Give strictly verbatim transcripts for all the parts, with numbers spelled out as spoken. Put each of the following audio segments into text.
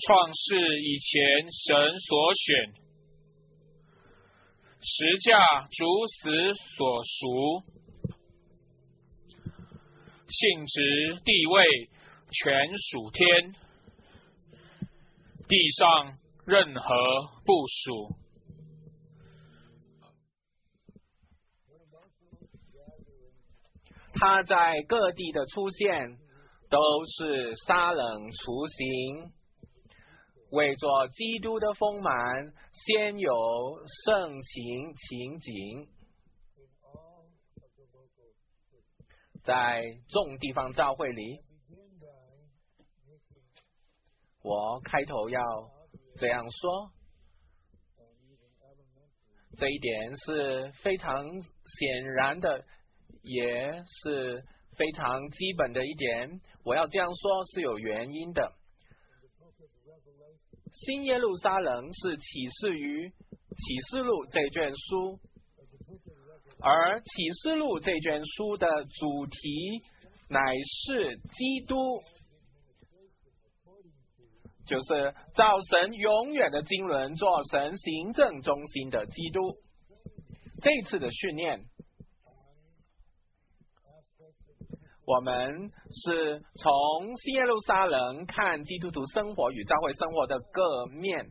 创世以前神所选，十架主死所赎，性质地位全属天，地上任何不属。 他在各地的出现都是杀冷除刑，为着基督的丰满，先有盛情情景。在众地方教会里，我开头要这样说，这一点是非常显然的，也是非常基本的一点。我要这样说是有原因的。新耶路撒冷是启示于启示录这卷书，而启示录这卷书的主题乃是基督，就是照神永远的经纶做神行政中心的基督。这一次的训练，我们是从新耶路撒冷看基督徒生活与教会生活的各面，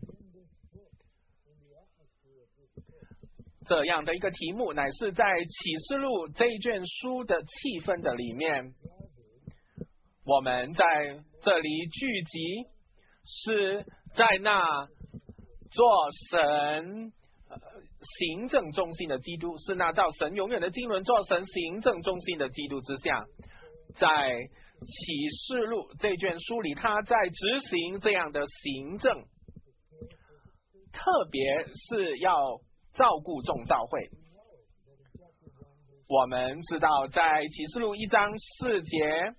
这样的一个题目乃是在启示录这一卷书的气氛的里面，我们在这里聚集，是在那做神行政中心的基督，是那照神永远的经纶做神行政中心的基督之下，在启示录这卷书里，他在执行这样的行政，特别是要照顾众教会。我们知道在启示录一章四节，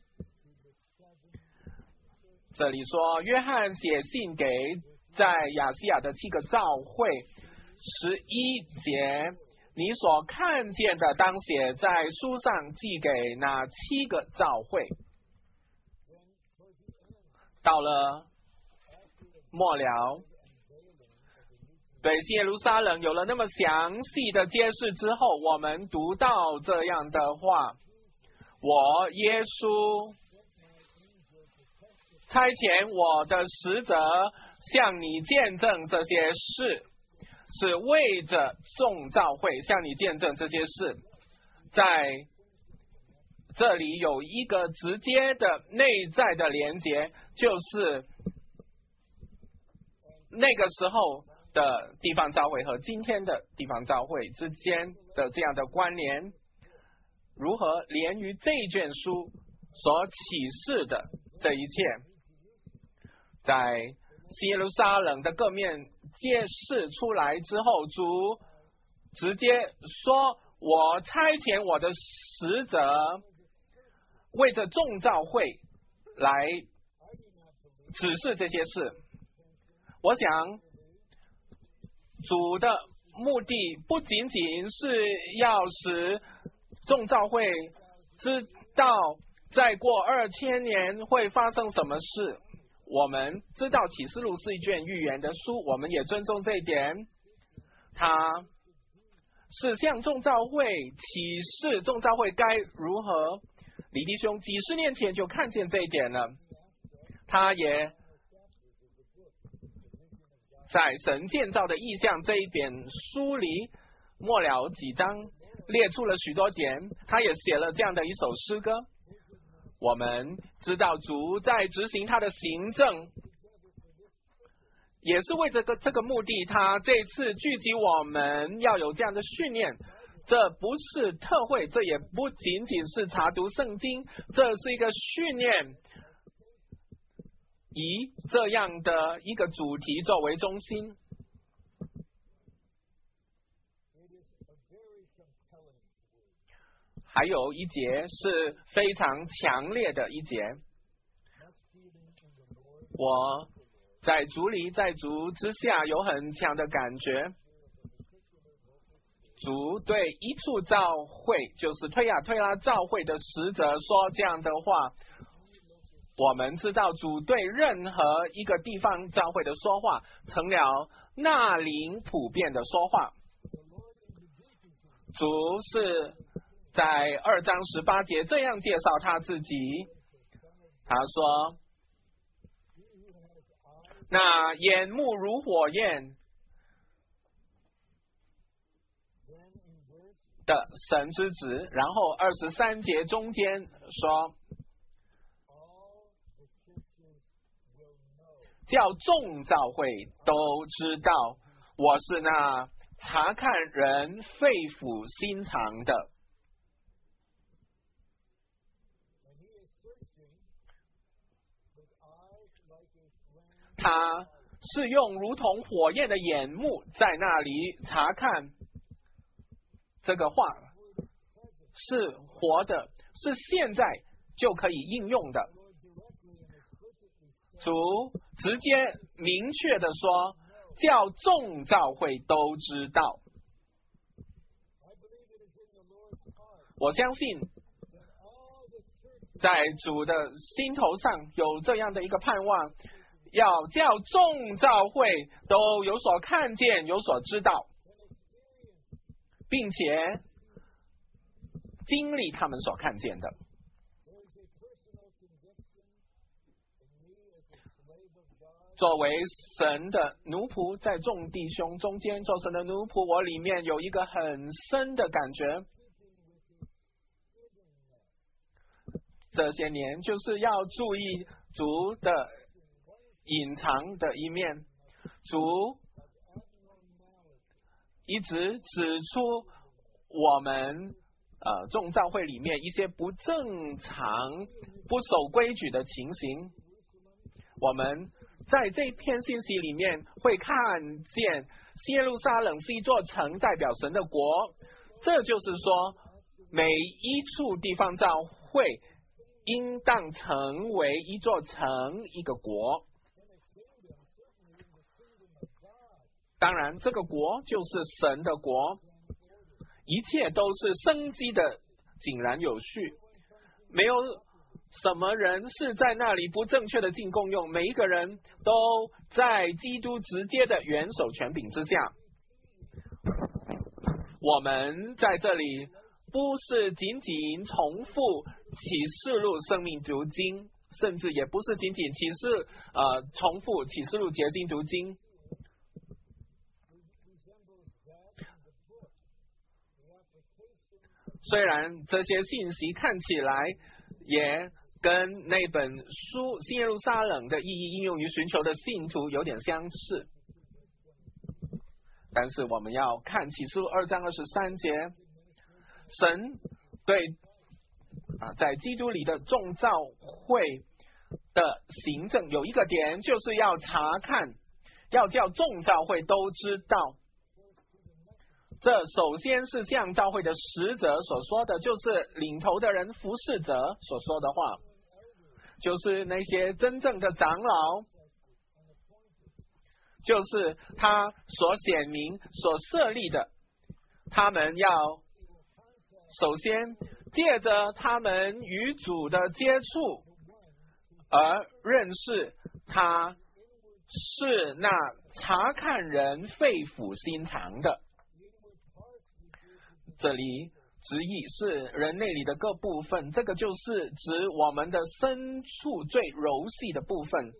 这里说约翰写信给在亚细亚的七个教会，十一节，你所看见的当写在书上，寄给那七个教会。到了末了，对新耶路撒冷有了那么详细的揭示之后，我们读到这样的话：我耶稣差遣我的使者向你见证这些事，是为着众教会向你见证这些事。在这里有一个直接的内在的连结，就是那个时候的地方教会和今天的地方教会之间的这样的关联，如何连于这卷书所启示的这一切，在新耶路撒冷的各面揭示出来之后，主直接说：我差遣我的使者为着众教会来指示这些事。我想主的目的不仅仅是要使众教会知道再过二千年会发生什么事。我们知道启示录是一卷预言的书，我们也尊重这一点，它是向众教会启示众教会该如何。李弟兄几十年前就看见这一点了，他也在神建造的意象这一本书里末了几章列出了许多点，他也写了这样的一首诗歌。我们知道主在执行他的行政，也是为这个这个目的，他这次聚集我们要有这样的训练。这不是特会，这也不仅仅是查读圣经，这是一个训练，以这样的一个主题作为中心。还有一节是非常强烈的一节，我在主里在主之下有很强的感觉。主对一处教会，就是推亚推拉教会的使者说这样的话： 我们知道主对任何一个地方教会的说话，成了那灵普遍的说话。主是在二章十八节这样介绍他自己，他说：那眼目如火焰的神之子。然后二十三节中间说，叫众教会都知道我是那查看人肺腑心肠的。他是用如同火焰的眼目在那里查看，这个话是活的，是现在就可以应用的。主直接明确的说，叫众教会都知道。我相信在主的心头上有这样的一个盼望，要叫众教会都有所看见，有所知道，并且经历他们所看见的。作为神的奴仆，在众弟兄中间做神的奴仆，我里面有一个很深的感觉，这些年就是要注意主的隐藏的一面。主一直指出我们呃众教会里面一些不正常、不守规矩的情形。我们在这片信息里面会看见耶路撒冷是一座城，代表神的国。这就是说，每一处地方教会应当成为一座城，一个国。当然，这个国就是神的国，一切都是生机的，井然有序，没有什么人是在那里不正确的进贡用，每一个人都在基督直接的元首权柄之下。我们在这里不是仅仅重复启示录生命读经，甚至也不是仅仅启示呃重复启示录结晶读经。虽然这些信息看起来也跟那本书新耶路撒冷的意义应用于寻求的信徒有点相似，但是我们要看启示录二章二十三节，神对啊在基督里的众教会的行政有一个点，就是要查看，要叫众教会都知道。这首先是向教会的使者所说的，就是领头的人、服侍者所说的话，就是那些真正的长老，就是他所显明、所设立的，他们要首先借着他们与主的接触而认识他是那查看人肺腑心肠的。这里直译是人内里的各部分，这个就是指我们的深处最柔细的部分。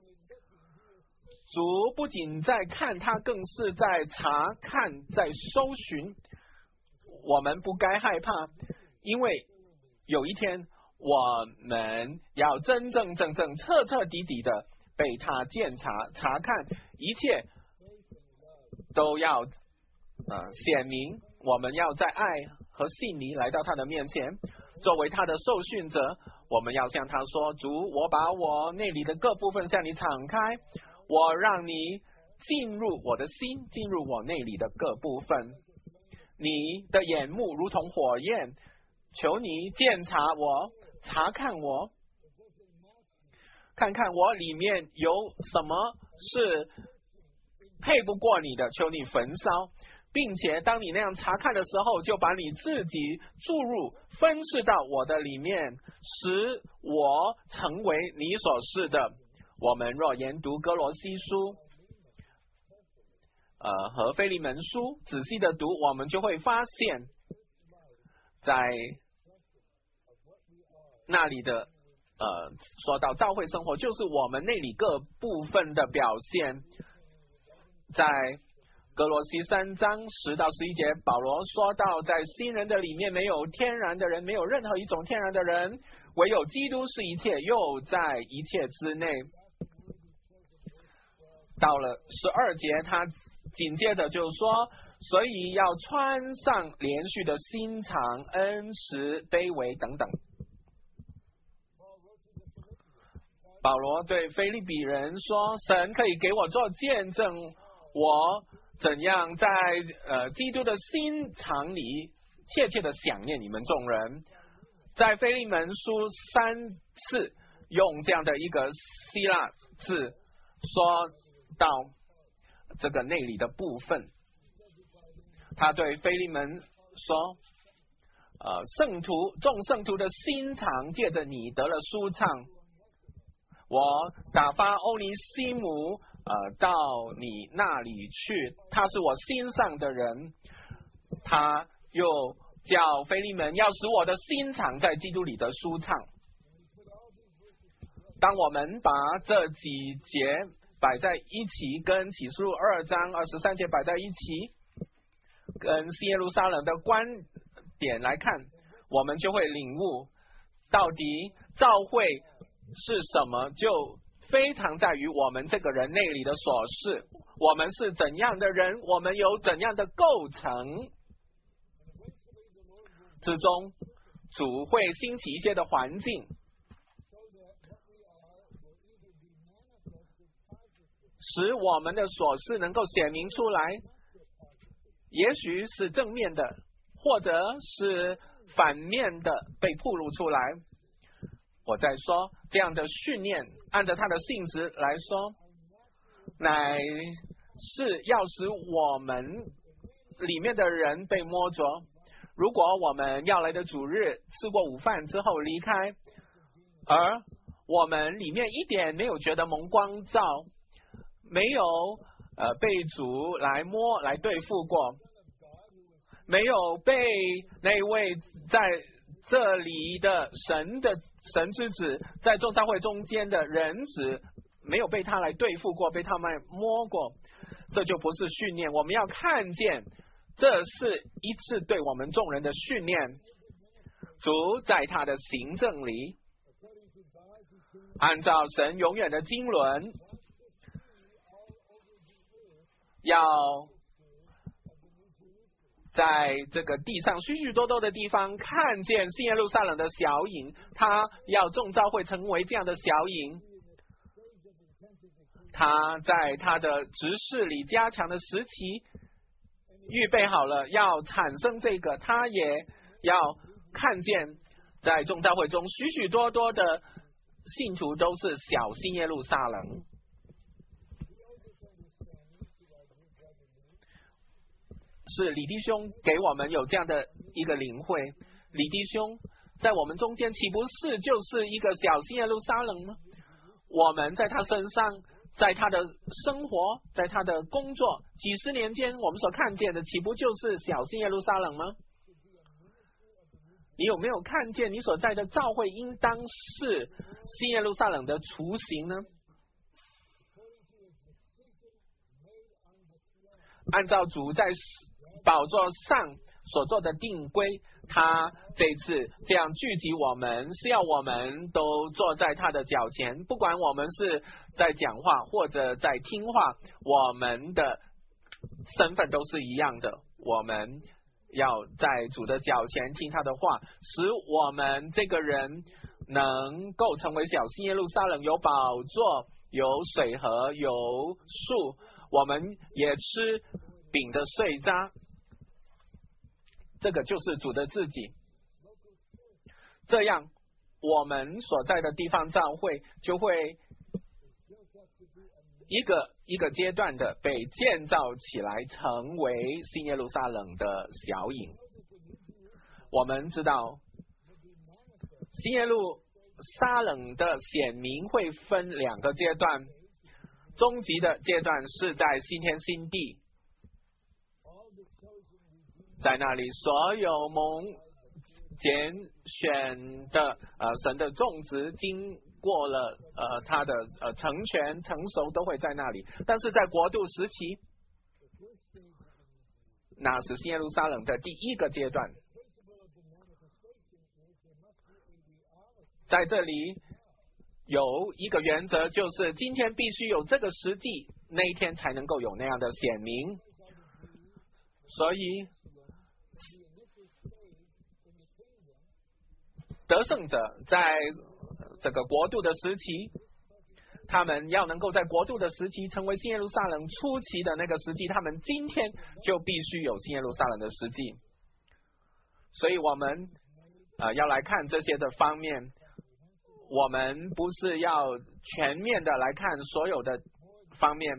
主不仅在看，他更是在查看，在搜寻。我们不该害怕，因为有一天我们要真真正正彻彻底底的被他检查查看，一切都要呃显明。我们要在爱和信里来到他的面前，作为他的受训者，我们要向他说：主，我把我内里的各部分向你敞开，我让你进入我的心，进入我内里的各部分。你的眼目如同火焰，求你检查我，查看我，看看我里面有什么是配不过你的，求你焚烧。 并且当你那样查看的时候，就把你自己注入分饰到我的里面，使我成为你所是的。我们若研读哥罗西书呃和腓利门书，仔细的读，我们就会发现在那里的呃说到教会生活，就是我们那里各部分的表现。在哥罗西三章十到十一节，保罗说到，在新人的里面没有天然的人，没有任何一种天然的人，唯有基督是一切，又在一切之内。到了十二节，他紧接着就说，所以要穿上连续的心肠、恩慈、卑微等等。保罗对腓利比人说，神可以给我做见证，我怎样在呃基督的心肠里切切的想念你们众人。在腓利门书三次用这样的一个希腊字说到这个内里的部分。他对腓利门说，呃圣徒众圣徒的心肠借着你得了舒畅，我打发欧尼西姆呃到你那里去，他是我心上的人。他又叫腓利门要使我的心肠在基督里的舒畅。当我们把这几节摆在一起，跟启示录二章二十三节摆在一起，跟新耶路撒冷的观点来看，我们就会领悟到底教会是什么，就非常在于我们这个人内里的所事，我们是怎样的人，我们有怎样的构成之中，主会兴起一些的环境，使我们的所事能够显明出来，也许是正面的，或者是反面的被暴露出来。我在说这样的训练，按照它的性质来说，乃是要使我们里面的人被摸着。如果我们要来的主日吃过午饭之后离开，而我们里面一点没有觉得蒙光照，没有呃被主来摸来对付过，没有被那位在这里的神的神之子，在众教会中间的人子，没有被他来对付过，被他们摸过，这就不是训练。我们要看见这是一次对我们众人的训练。主在他的行政里，按照神永远的经纶，要在这个地上许许多多的地方看见新耶路撒冷的小影，他要众教会成为这样的小影。他在他的执事里加强的时期预备好了要产生这个，他也要看见在众教会中许许多多的信徒都是小新耶路撒冷。是李弟兄给我们有这样的一个领会。李弟兄在我们中间岂不是就是一个小新耶路撒冷吗？我们在他身上，在他的生活，在他的工作，几十年间我们所看见的岂不就是小新耶路撒冷吗？你有没有看见你所在的教会应当是新耶路撒冷的雏形呢？按照主在宝座上所做的定规，他这次这样聚集我们，是要我们都坐在他的脚前，不管我们是在讲话或者在听话，我们的身份都是一样的。我们要在主的脚前听他的话，使我们这个人能够成为小新耶路撒冷，有宝座，有水河，有树，我们也吃饼的碎渣，这个就是主的自己。这样我们所在的地方教会就会一个一个阶段的被建造起来，成为新耶路撒冷的小影。我们知道，新耶路撒冷的显明会分两个阶段，终极的阶段是在新天新地，在那里所有蒙拣选的呃神的种植经过了呃他的呃成全成熟，都会在那里。但是在国度时期，那是新耶路撒冷的第一个阶段。在这里有一个原则，就是今天必须有这个实际，那一天才能够有那样的显明。所以得胜者在这个国度的时期，他们要能够在国度的时期成为新耶路撒冷初期的那个时期，他们今天就必须有新耶路撒冷的实际。所以我们呃要来看这些的方面，我们不是要全面的来看所有的方面，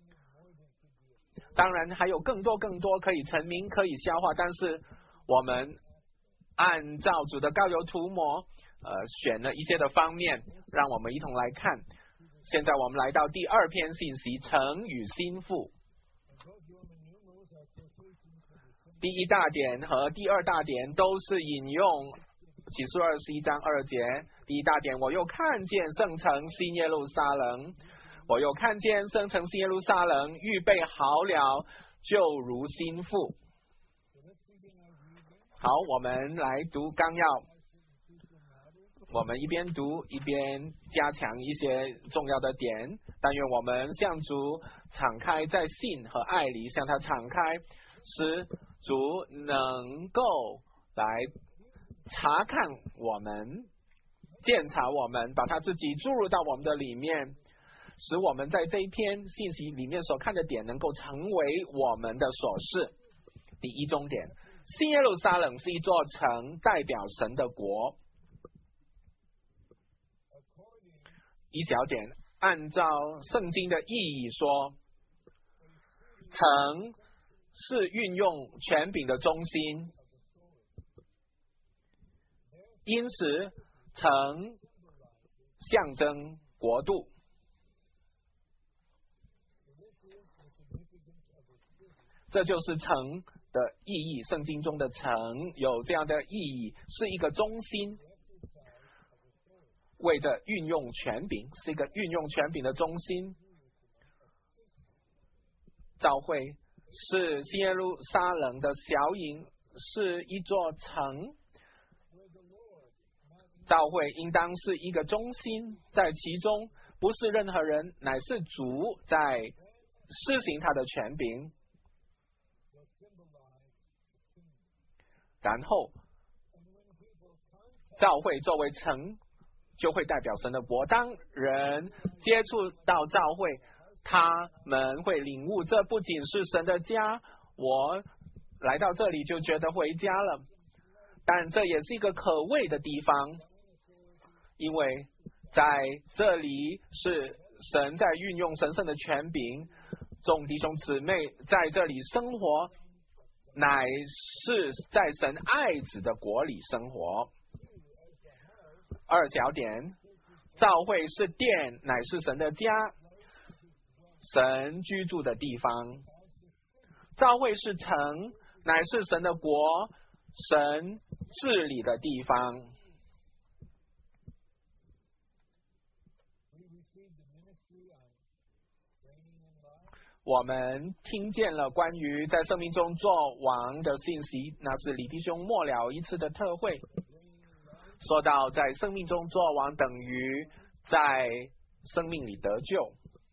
当然还有更多更多可以成名可以消化，但是我们按照主的膏油涂抹呃选了一些的方面，让我们一同来看。现在我们来到第二篇信息，成与心腹。第一大点和第二大点都是引用启示二十一章二节。第一大点，我又看见圣城新耶路撒冷，我又看见圣城新耶路撒冷预备好了，就如心腹。好，我们来读纲要，我们一边读一边加强一些重要的点。但愿我们向主敞开，在信和爱里向他敞开，使主能够来查看我们，鉴察我们，把他自己注入到我们的里面，使我们在这一篇信息里面所看的点能够成为我们的所事。第一重点，新耶路撒冷是一座城，代表神的国。一小点，按照圣经的意义说，城是运用权柄的中心，因此城象征国度。这就是城的意义，圣经中的城有这样的意义，是一个中心，为着运用权柄，是一个运用权柄的中心。教会是新耶路撒冷的小影，是一座城。教会应当是一个中心，在其中不是任何人，乃是主在施行他的权柄。然后教会作为城，就会代表神的国。当人接触到教会，他们会领悟，这不仅是神的家，我来到这里就觉得回家了，但这也是一个可畏的地方，因为在这里是神在运用神圣的权柄，众弟兄姊妹在这里生活，乃是在神爱子的国里生活。二小点，教会是殿，乃是神的家，神居住的地方。教会是城，乃是神的国，神治理的地方。我们听见了关于在生命中做王的信息，那是李弟兄末了一次的特会，说到在生命中做王等于在生命里得救，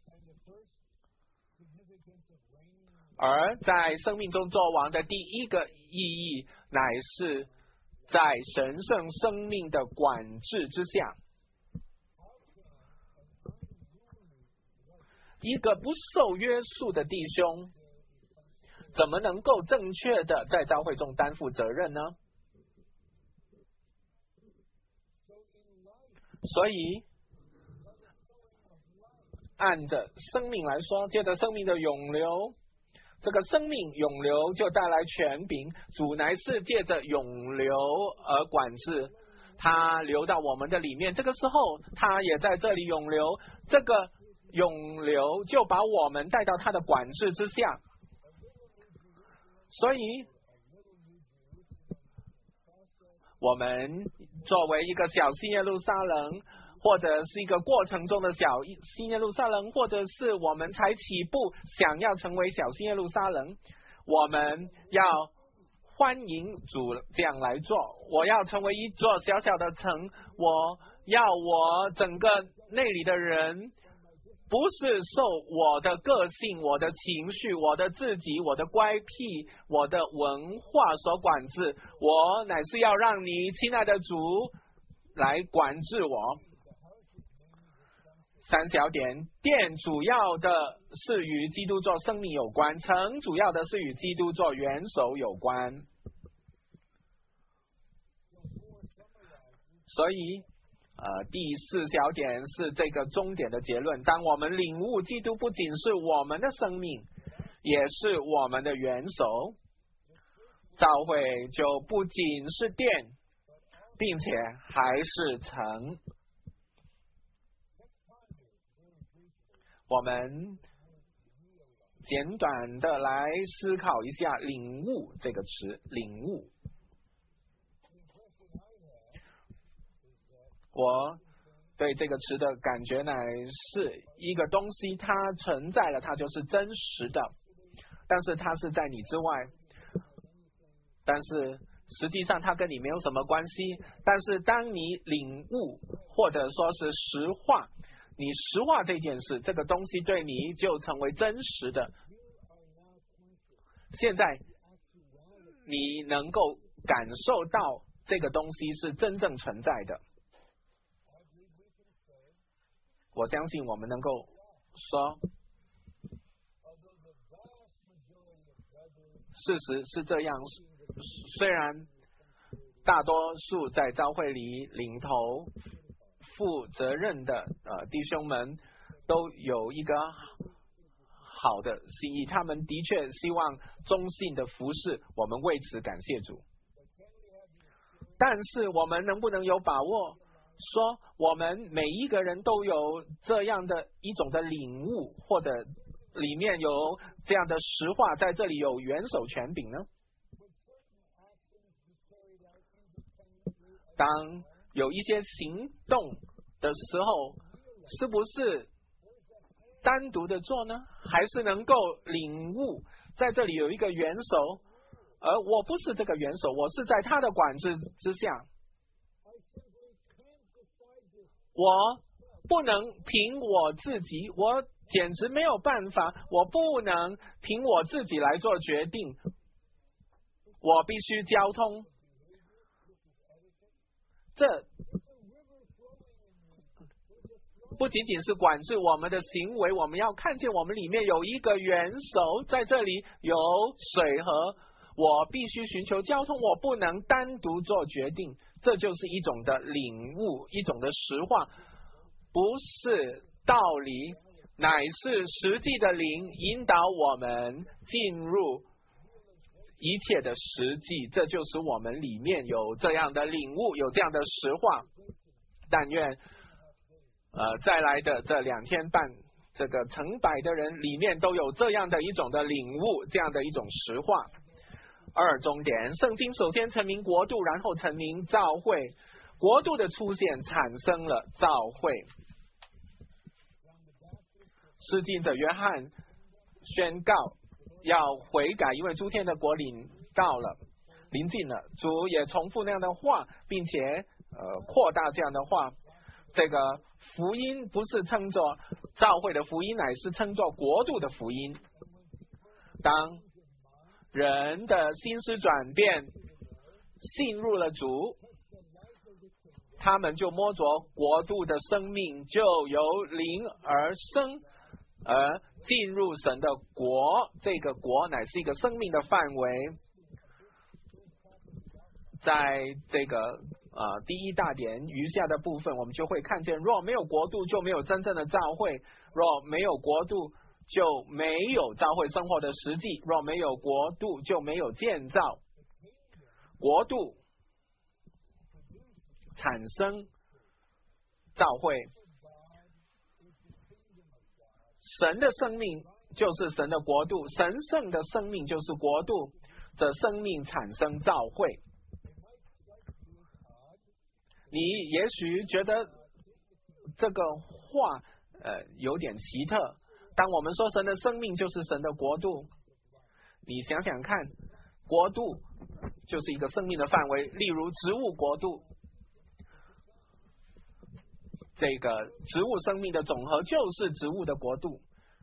而在生命中做王的第一个意义，乃是在神圣生命的管制之下。一个不受约束的弟兄，怎么能够正确的在教会中担负责任呢？所以按着生命来说，借着生命的涌流，这个生命涌流就带来权柄，主乃是借着涌流而管制，他流到我们的里面，这个时候他也在这里涌流，这个涌流就把我们带到他的管制之下。所以我们作为一个小新耶路撒冷，或者是一个过程中的小新耶路撒冷，或者是我们才起步想要成为小新耶路撒冷，我们要欢迎主这样来做。我要成为一座小小的城，我要我整个内里的人不是受我的个性、我的情绪、我的自己、我的乖僻、我的文化所管制，我乃是要让你亲爱的主来管制我。三小点，殿主要的是与基督做生命有关，城主要的是与基督做元首有关。所以呃，第四小点是这个终点的结论。当我们领悟基督不仅是我们的生命，也是我们的元首，教会就不仅是殿，并且还是城。我们简短的来思考一下领悟这个词，领悟。我对这个词的感觉乃是一个东西它存在了，它就是真实的，但是它是在你之外，但是实际上它跟你没有什么关系。但是当你领悟或者说是实化，你实化这件事，这个东西对你就成为真实的。现在你能够感受到这个东西是真正存在的。我相信我们能够说，事实是这样。虽然大多数在教会里领头负责任的呃弟兄们都有一个好的心意，他们的确希望忠信的服侍，我们为此感谢主。但是我们能不能有把握说我们每一个人都有这样的一种的领悟，或者里面有这样的实话，在这里有元首权柄呢？当有一些行动的时候，是不是单独的做呢？还是能够领悟在这里有一个元首，而我不是这个元首，我是在他的管制之下。我不能凭我自己，我简直没有办法，我不能凭我自己来做决定，我必须交通。这不仅仅是管制我们的行为，我们要看见我们里面有一个元首，在这里有水河，我必须寻求交通，我不能单独做决定。这就是一种的领悟，一种的实话，不是道理，乃是实际的灵引导我们进入一切的实际。这就是我们里面有这样的领悟，有这样的实话。但愿呃再来的这两天半，这个成百的人里面都有这样的一种的领悟，这样的一种实话。二重点，圣经首先成名国度，然后成名教会。国度的出现产生了教会。施浸者约翰宣告要悔改，因为诸天的国临到了，临近了。主也重复那样的话，并且呃扩大这样的话。这个福音不是称作教会的福音，乃是称作国度的福音。当人的心思转变，信入了主，他们就摸着国度的生命，就由灵而生，而进入神的国。这个国乃是一个生命的范围。在这个呃第一大点余下的部分，我们就会看见，若没有国度，就没有真正的教会；若没有国度，就没有教会生活的实际；若没有国度，就没有建造。国度产生教会，神的生命就是神的国度，神圣的生命就是国度，这生命产生教会。你也许觉得这个话呃有点奇特，当我们说神的生命就是神的国度，你想想看，国度就是一个生命的范围，例如植物国度，这个植物生命的总和就是植物的国度，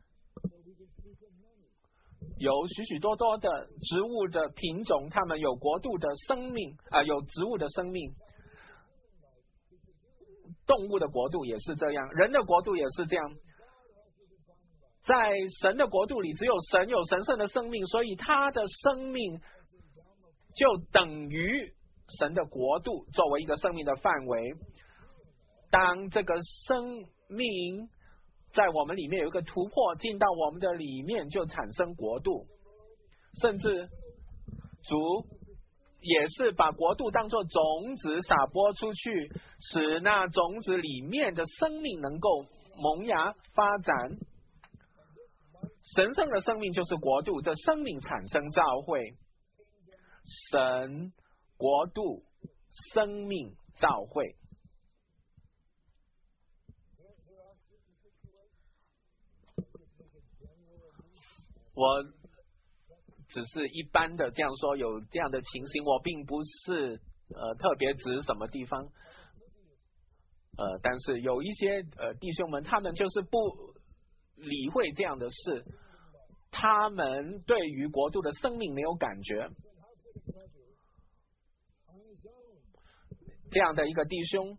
有许许多多的植物的品种，它们有国度的生命啊、呃，有植物的生命。动物的国度也是这样，人的国度也是这样。在神的国度里，只有神有神圣的生命，所以他的生命就等于神的国度作为一个生命的范围。当这个生命在我们里面有一个突破，进到我们的里面，就产生国度。甚至主也是把国度当作种子撒播出去，使那种子里面的生命能够萌芽发展。神圣的生命就是国度，这生命产生教会。神、国度、生命、教会。我只是一般的这样说，有这样的情形，我并不是呃特别指什么地方，呃，但是有一些呃弟兄们，他们就是不理会这样的事，他们对于国度的生命没有感觉。这样的一个弟兄，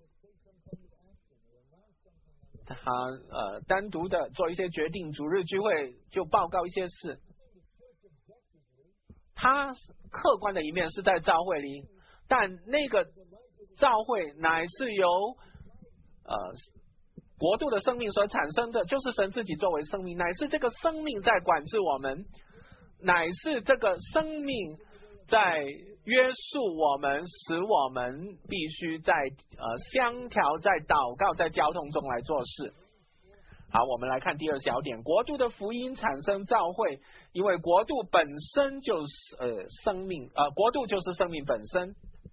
他呃单独的做一些决定，主日聚会就报告一些事。他客观的一面是在教会里，但那个教会乃是由呃国度的生命所产生的，就是神自己作为生命，乃是这个生命在管制我们，乃是这个生命在约束我们，使我们必须在呃相调、在祷告、在交通中来做事。好，我们来看第二小点，国度的福音产生教会，因为国度本身就是呃生命，呃国度就是生命本身。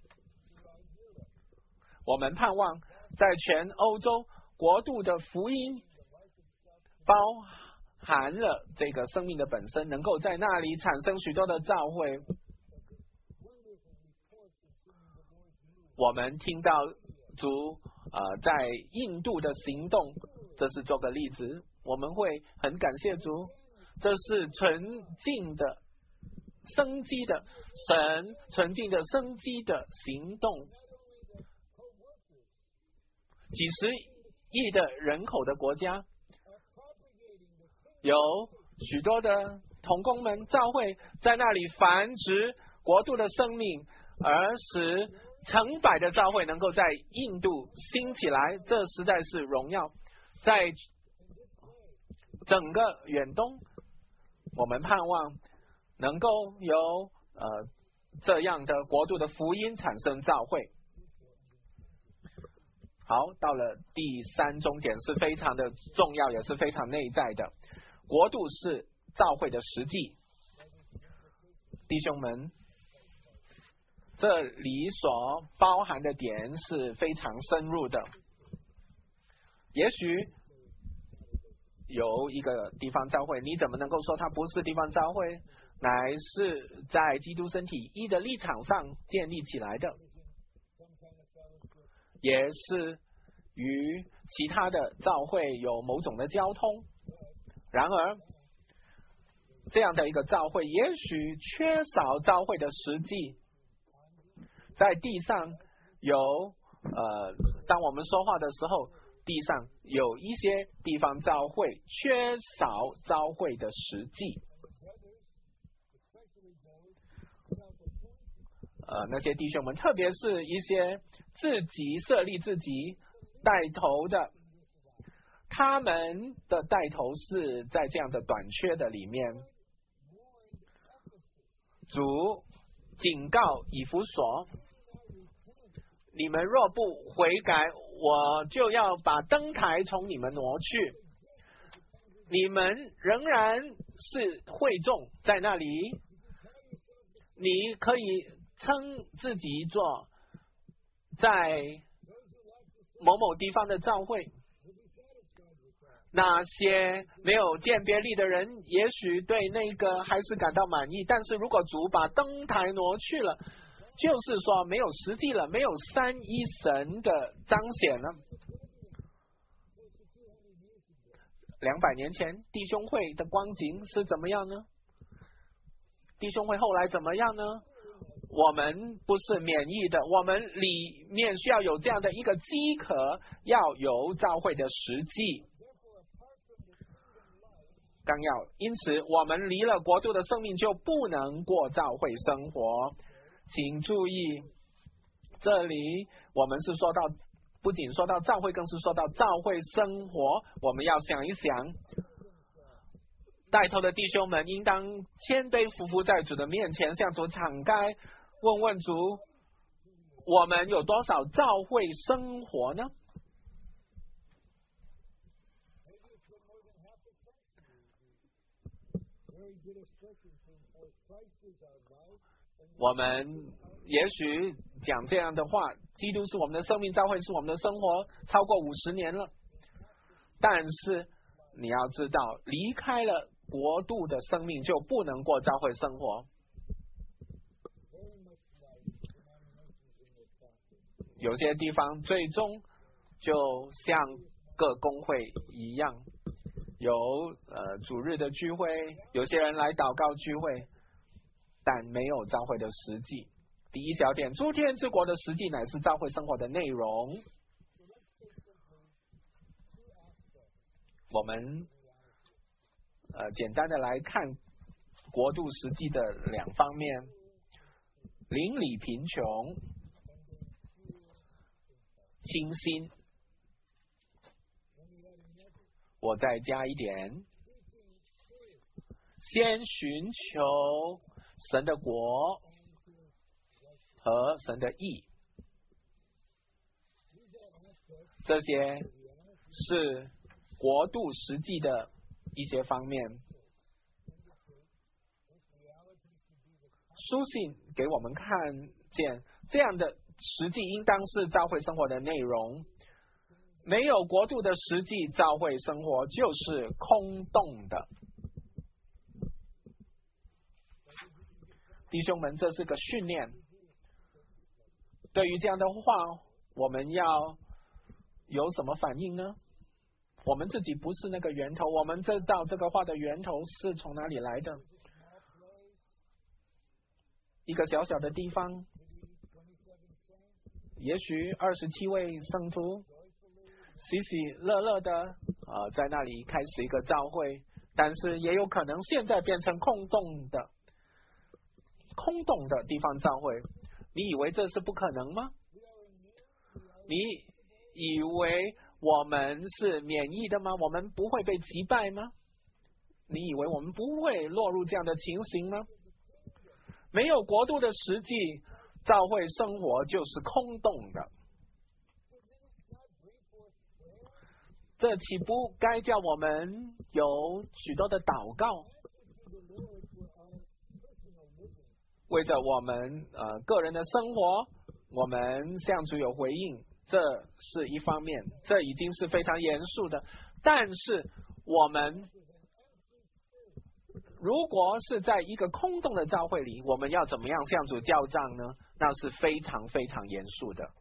我们盼望在全欧洲，国度的福音包含了这个生命的本身，能够在那里产生许多的教会。我们听到主呃在印度的行动，这是做个例子，我们会很感谢主，这是纯净的生机的神，纯净的生机的行动。几十亿的人口的国家，有许多的同工们教会在那里繁殖国度的生命，而使成百的教会能够在印度兴起来，这实在是荣耀。在整个远东，我们盼望能够有呃这样的国度的福音产生教会。好，到了第三重点是非常的重要，也是非常内在的，国度是教会的实际。弟兄们，这里所包含的点是非常深入的。也许有一个地方教会，你怎么能够说它不是地方教会？乃是在基督身体一的立场上建立起来的，也是与其他的教会有某种的交通。然而，这样的一个教会也许缺少教会的实际。在地上有呃，当我们说话的时候，地上有一些地方教会缺少教会的实际。 呃那些弟兄们，特别是一些自己设立自己带头的，他们的带头是在这样的短缺的里面。主警告以弗所，你们若不悔改，我就要把灯台从你们挪去。你们仍然是会众在那里，你可以称自己做在某某地方的教会。那些没有鉴别力的人也许对那个还是感到满意，但是如果主把灯台挪去了，就是说没有实际了，没有三一神的彰显了。两百年前弟兄会的光景是怎么样呢？弟兄会后来怎么样呢？我们不是免疫的，我们里面需要有这样的一个饥渴，要有教会的实际纲要。因此我们离了国度的生命就不能过教会生活。请注意，这里我们是说到，不仅说到教会，更是说到教会生活。我们要想一想，带头的弟兄们应当谦卑匍匐在主的面前，向主敞开，问问主，我们有多少教会生活呢？我们也许讲这样的话，基督是我们的生命，教会是我们的生活，超过五十年了。但是你要知道，离开了国度的生命就不能过教会生活。有些地方最终就像各公会一样，有呃主日的聚会，有些人来祷告聚会，但没有教会的实际。第一小点，诸天之国的实际乃是教会生活的内容。我们呃简单的来看国度实际的两方面，邻里贫穷，清心。我再加一点，先寻求神的国和神的义，这些是国度实际的一些方面。书信给我们看见，这样的实际应当是教会生活的内容。没有国度的实际，教会生活就是空洞的。弟兄们，这是个训练。对于这样的话，我们要有什么反应呢？我们自己不是那个源头，我们知道这个话的源头是从哪里来的。一个小小的地方，也许二十七位圣徒喜喜乐乐的呃，在那里开始一个教会，但是也有可能现在变成空洞的空洞的地方教会。你以为这是不可能吗？你以为我们是免疫的吗？我们不会被击败吗？你以为我们不会落入这样的情形吗？没有国度的实际，教会生活就是空洞的。这岂不该叫我们有许多的祷告，为着我们呃个人的生活，我们向主有回应，这是一方面，这已经是非常严肃的。但是我们如果是在一个空洞的教会里，我们要怎么样向主交账呢？那是非常非常严肃的。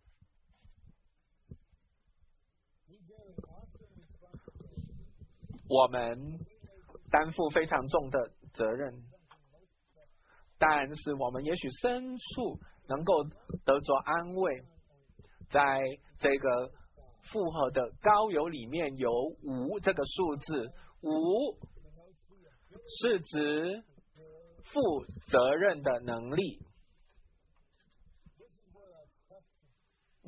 我们担负非常重的责任，但是我们也许深处能够得着安慰。在这个复合的高油里面有五这个数字，五是指负责任的能力。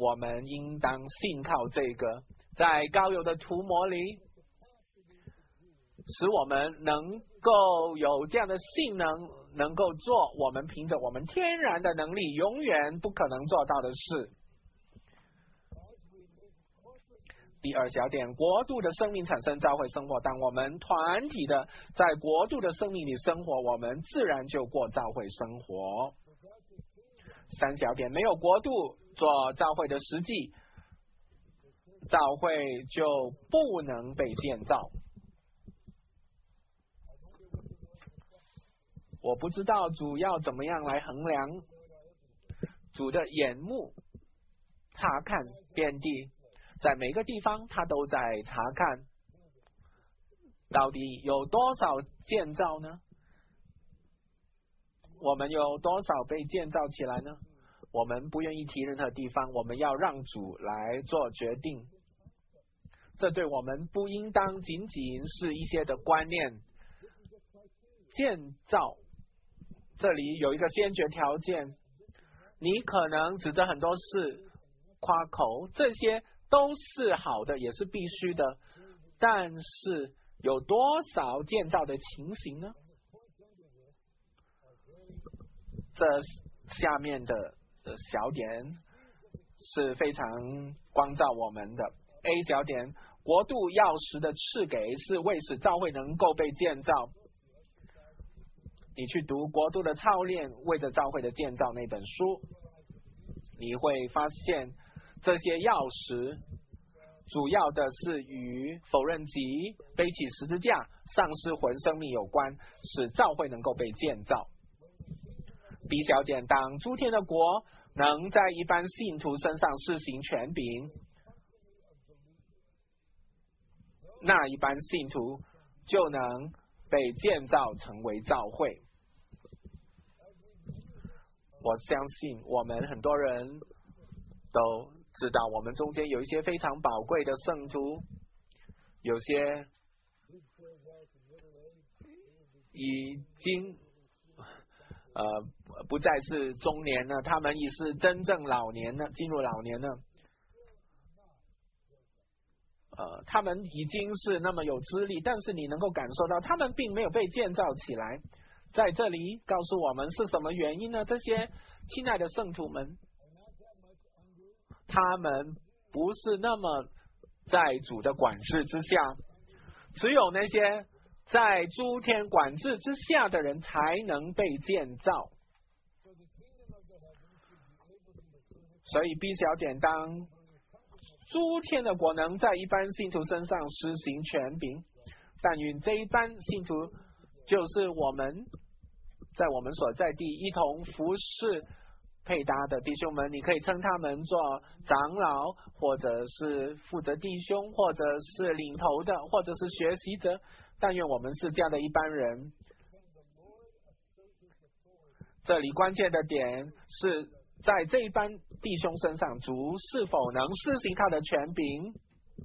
我们应当信靠这个，在膏油的涂抹里，使我们能够有这样的性能，能够做我们凭着我们天然的能力永远不可能做到的事。第二小点，国度的生命产生教会生活。当我们团体的在国度的生命里生活，我们自然就过教会生活。三小点，没有国度做教会的实际，教会就不能被建造。我不知道主要怎么样来衡量，主的眼目查看遍地，在每个地方他都在查看，到底有多少建造呢？我们有多少被建造起来呢？我们不愿意提任何地方，我们要让主来做决定。这对我们不应当仅仅是一些的观念。建造这里有一个先决条件，你可能指着很多事夸口，这些都是好的，也是必须的，但是有多少建造的情形呢？这下面的小点是非常光照我们的。 A 小点，国度钥匙的赐给是为使教会能够被建造。你去读国度的操练为着教会的建造那本书，你会发现这些钥匙主要的是与否认己、背起十字架、丧失魂生命有关，使教会能够被建造。B 小点，当诸天的国能在一般信徒身上施行权柄，那一般信徒就能被建造成为教会。我相信我们很多人都知道，我们中间有一些非常宝贵的圣徒，有些已经呃不再是中年了，他们已是真正老年了，进入老年了。呃，他们已经是那么有资历，但是你能够感受到他们并没有被建造起来。在这里告诉我们是什么原因呢？这些亲爱的圣徒们，他们不是那么在主的管制之下，只有那些在诸天管制之下的人才能被建造。所以 B 小点，当诸天的国能在一般信徒身上施行权柄，但愿这一般信徒就是我们在我们所在地一同服侍配搭的弟兄们，你可以称他们做长老，或者是负责弟兄，或者是领头的，或者是学习者。但愿我们是这样的一般人。这里关键的点是在这一班弟兄身上，主是否能施行他的权柄，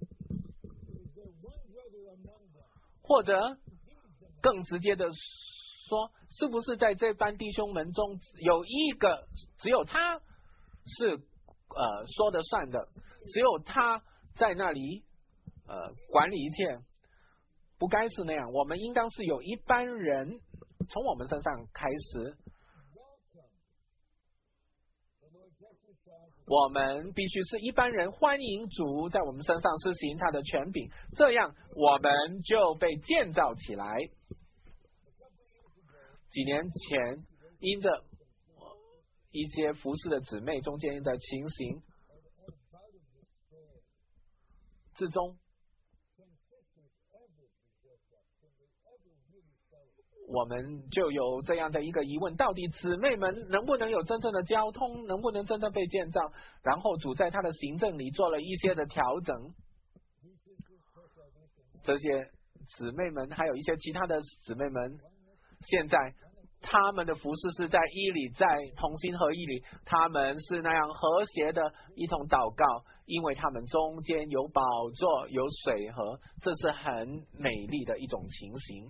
或者更直接的说，是不是在这班弟兄们中有一个只有他是呃说得算的，只有他在那里呃管理一切？不该是那样，我们应当是有一般人从我们身上开始，我们必须是一般人欢迎主在我们身上施行他的权柄，这样我们就被建造起来。几年前因着一些服侍的姊妹中间的情形之中，我们就有这样的一个疑问，到底姊妹们能不能有真正的交通，能不能真正被建造？然后主在他的行政里做了一些的调整，这些姊妹们还有一些其他的姊妹们，现在他们的服事是在一里，在同心合一里，他们是那样和谐的一同祷告，因为他们中间有宝座，有水河，这是很美丽的一种情形。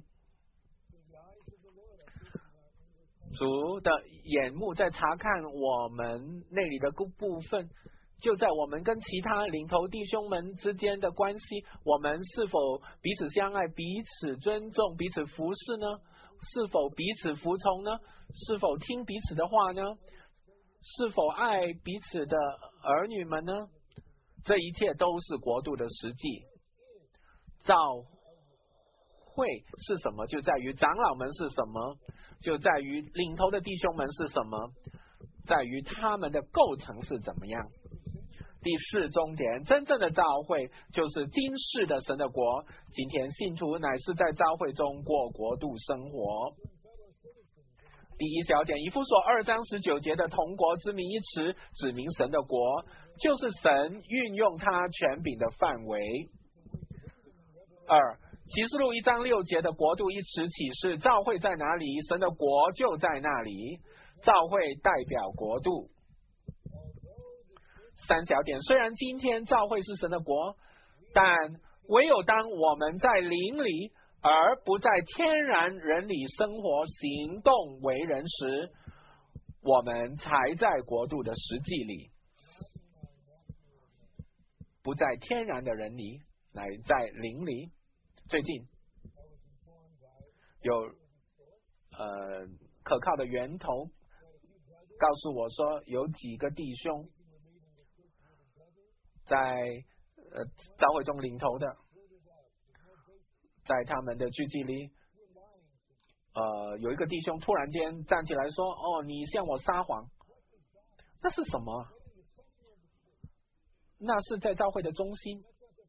主的眼目在查看我们那里的部分， 就在我们跟其他领头弟兄们之间的关系，我们是否彼此相爱、彼此尊重、彼此服侍呢？是否彼此服从呢？是否听彼此的话呢？是否爱彼此的儿女们呢？这一切都是国度的实际。教会是什么，就在于长老们是什么，就在于领头的弟兄们是什么，在于他们的构成是怎么样。第四重点，真正的教会就是今世的神的国。今天信徒乃是在教会中过国度生活。第一小点，以弗所二章十九节的同国之名一词，指明神的国就是神运用他权柄的范围。二，启示录一章六节的国度一词启示教会在哪里，神的国就在那里，教会代表国度。三小点，虽然今天教会是神的国，但唯有当我们在灵里而不在天然人里生活行动为人时，我们才在国度的实际里。不在天然的人里，乃在灵里。最近有呃可靠的源头告诉我说，有几个弟兄在呃教会中领头的，在他们的聚集里，呃，有一个弟兄突然间站起来说：“哦，你向我撒谎。”那是什么？那是在教会的中心。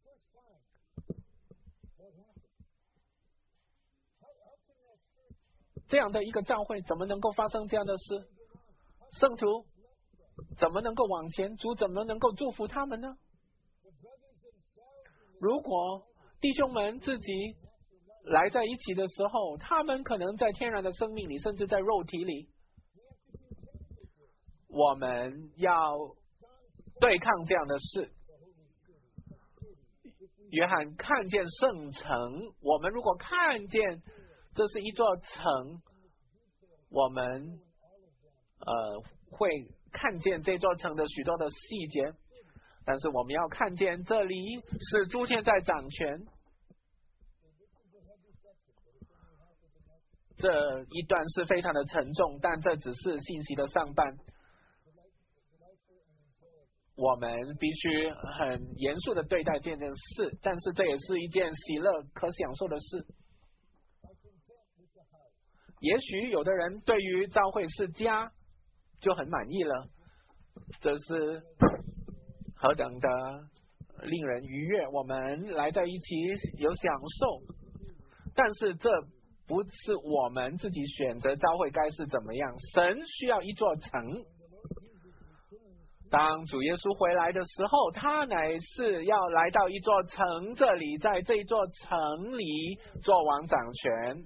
这样的一个教会，怎么能够发生这样的事？圣徒怎么能够往前？主怎么能够祝福他们呢？如果弟兄们自己来在一起的时候，他们可能在天然的生命里，甚至在肉体里，我们要对抗这样的事。约翰看见圣城，我们如果看见这是一座城，我们呃会看见这座城的许多的细节，但是我们要看见这里是诸天在掌权。这一段是非常的沉重，但这只是信息的上半。我们必须很严肃的对待这件事，但是这也是一件喜乐可享受的事。也许有的人对于教会是家就很满意了，这是何等的令人愉悦，我们来在一起有享受。但是这不是我们自己选择教会该是怎么样，神需要一座城。当主耶稣回来的时候，他乃是要来到一座城这里，在这座城里做王掌权。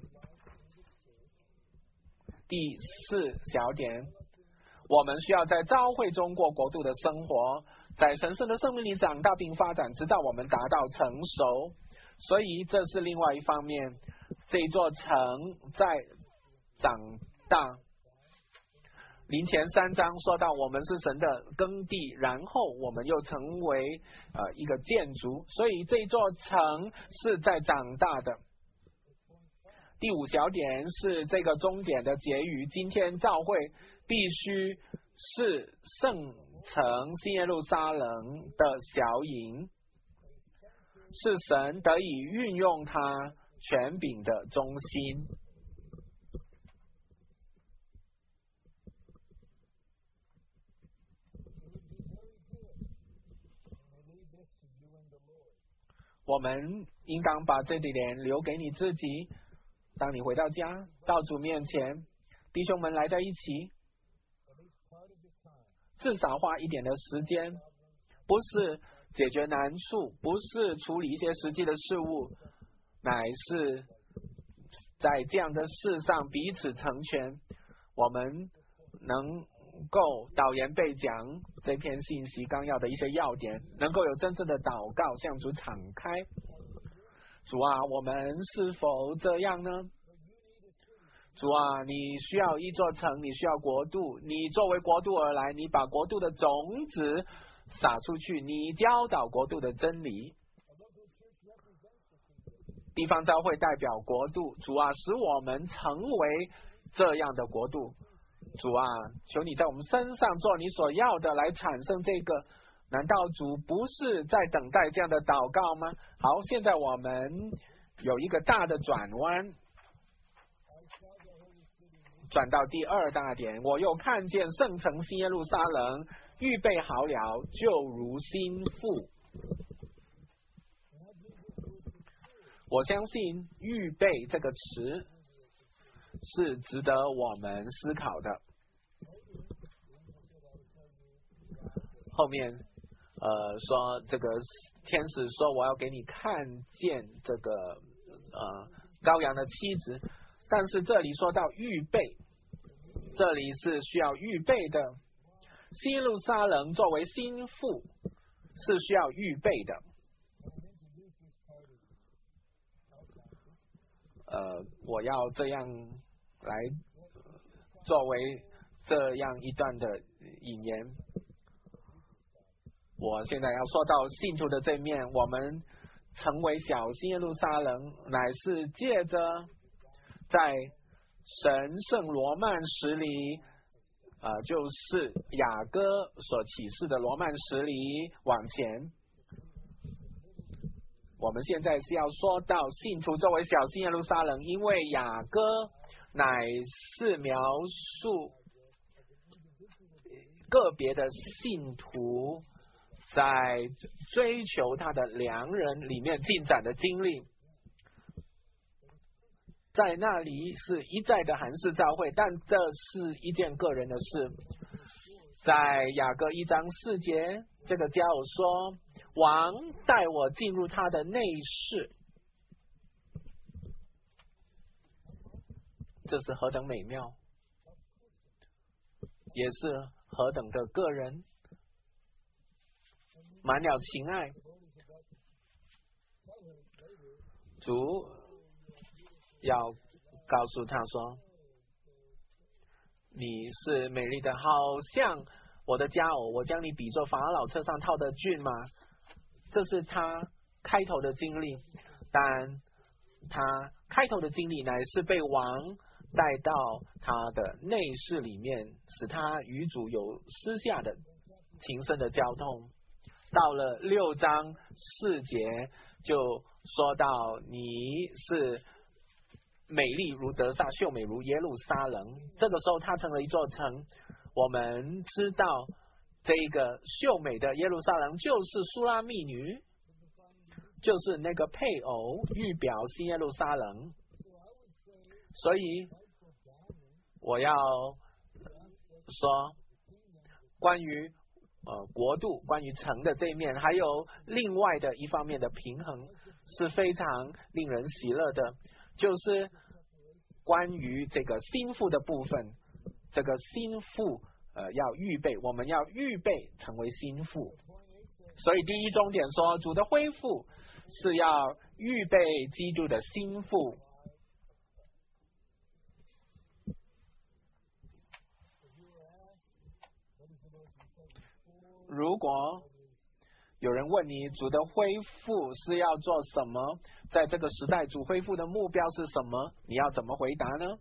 第四小点，我们需要在教会中过国度的生活，在神圣的生命里长大并发展，直到我们达到成熟。所以这是另外一方面，这座城在长大。林前三章说到我们是神的耕地，然后我们又成为呃一个建筑，所以这座城是在长大的。第五小点是这个终点的结语，今天教会必须是圣城新耶路撒冷的小营，是神得以运用它权柄的中心。我们应当把这一点留给你自己。当你回到家，到主面前，弟兄们来在一起，至少花一点的时间，不是解决难处，不是处理一些实际的事物，乃是在这样的事上彼此成全。我们能够导言背讲这篇信息纲要的一些要点，能够有真正的祷告向主敞开。主啊，我们是否这样呢？主啊，你需要一座城，你需要国度，你作为国度而来，你把国度的种子撒出去，你教导国度的真理。地方教会代表国度，主啊，使我们成为这样的国度。主啊，求你在我们身上做你所要的，来产生这个。难道主不是在等待这样的祷告吗？好，现在我们有一个大的转弯，转到第二大点，我又看见圣城新耶路撒冷预备好了，就如新妇。我相信预备这个词是值得我们思考的。后面呃说这个天使说我要给你看见这个呃羔羊的妻子，但是这里说到预备，这里是需要预备的。新耶路撒冷作为新妇是需要预备的。呃，我要这样来作为这样一段的引言。我现在要说到信徒的这面，我们成为小新耶路撒冷，乃是借着在神圣罗曼史里，呃，就是雅歌所启示的罗曼史里往前。我们现在是要说到信徒作为小新耶路撒冷，因为雅歌乃是描述个别的信徒在追求他的良人里面进展的经历。在那里是一再的韩式教会，但这是一件个人的事。在雅歌一章四节，这个家友说，王带我进入他的内室，这是何等美妙，也是何等的个人，满了情爱。主要告诉他说，你是美丽的，好像我的佳偶，我将你比作法老车上套的骏马。这是他开头的经历，但他开头的经历乃是被王带到他的内室里面，使他与主有私下的情深的交通。到了六章四节就说到，你是美丽如得撒，秀美如耶路撒冷。这个时候它成了一座城。我们知道这个秀美的耶路撒冷就是苏拉密女，就是那个配偶预表新耶路撒冷。所以我要说关于呃国度，关于城的这一面，还有另外的一方面的平衡是非常令人喜乐的，就是关于这个心腹的部分。这个心腹呃要预备，我们要预备成为心腹。所以第一重点说，主的恢复是要预备基督的心腹。如果有人问你主的恢复是要做什么，在这个时代主恢复的目标是什么，你要怎么回答呢？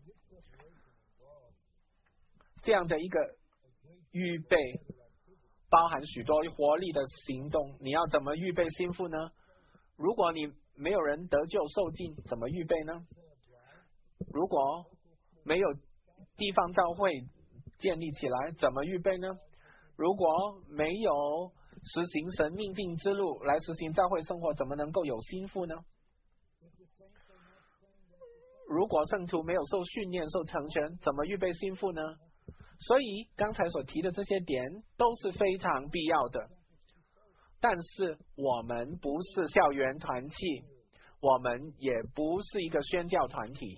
这样的一个预备包含许多活力的行动，你要怎么预备心腹呢？如果你没有人得救受尽，怎么预备呢？如果没有地方教会建立起来，怎么预备呢？如果没有实行神命定之路来实行教会生活，怎么能够有心腹呢？如果圣徒没有受训练受成全，怎么预备心腹呢？所以刚才所提的这些点都是非常必要的。但是我们不是校园团契，我们也不是一个宣教团体，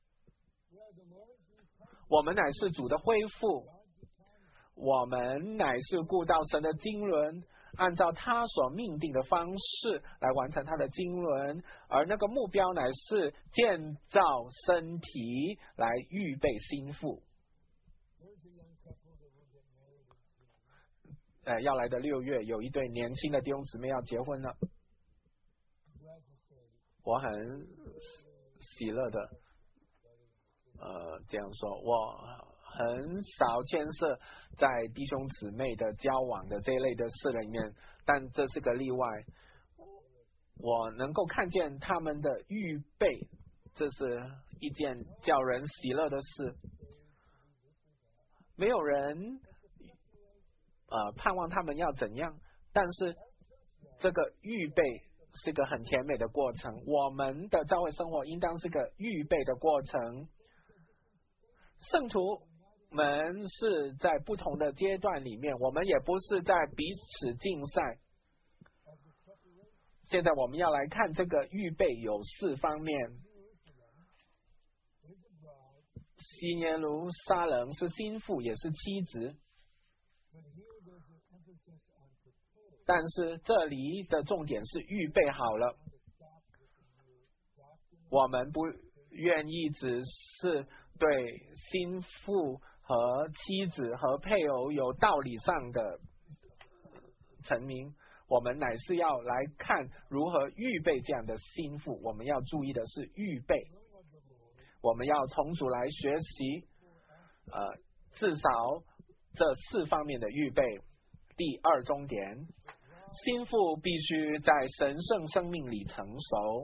我们乃是主的恢复，我们乃是顾到神的经纶，按照他所命定的方式来完成他的经纶，而那个目标乃是建造身体来预备心腹。 呃要来的六月，有一对年轻的弟兄姊妹要结婚了，我很喜乐的，呃，这样说，我很少牵涉在弟兄姊妹的交往的这一类的事里面，但这是个例外。我能够看见他们的预备，这是一件叫人喜乐的事。没有人呃盼望他们要怎样，但是这个预备是个很甜美的过程。我们的教会生活应当是个预备的过程。圣徒们是在不同的阶段里面，我们也不是在彼此竞赛。现在我们要来看这个预备有四方面。西耶路撒冷是心腹，也是妻子，但是这里的重点是预备好了。我们不愿意只是对心腹和妻子和配偶有道理上的陈明，我们乃是要来看如何预备这样的心腹。我们要注意的是预备，我们要从主来学习，呃，至少这四方面的预备。第二重点，心腹必须在神圣生命里成熟。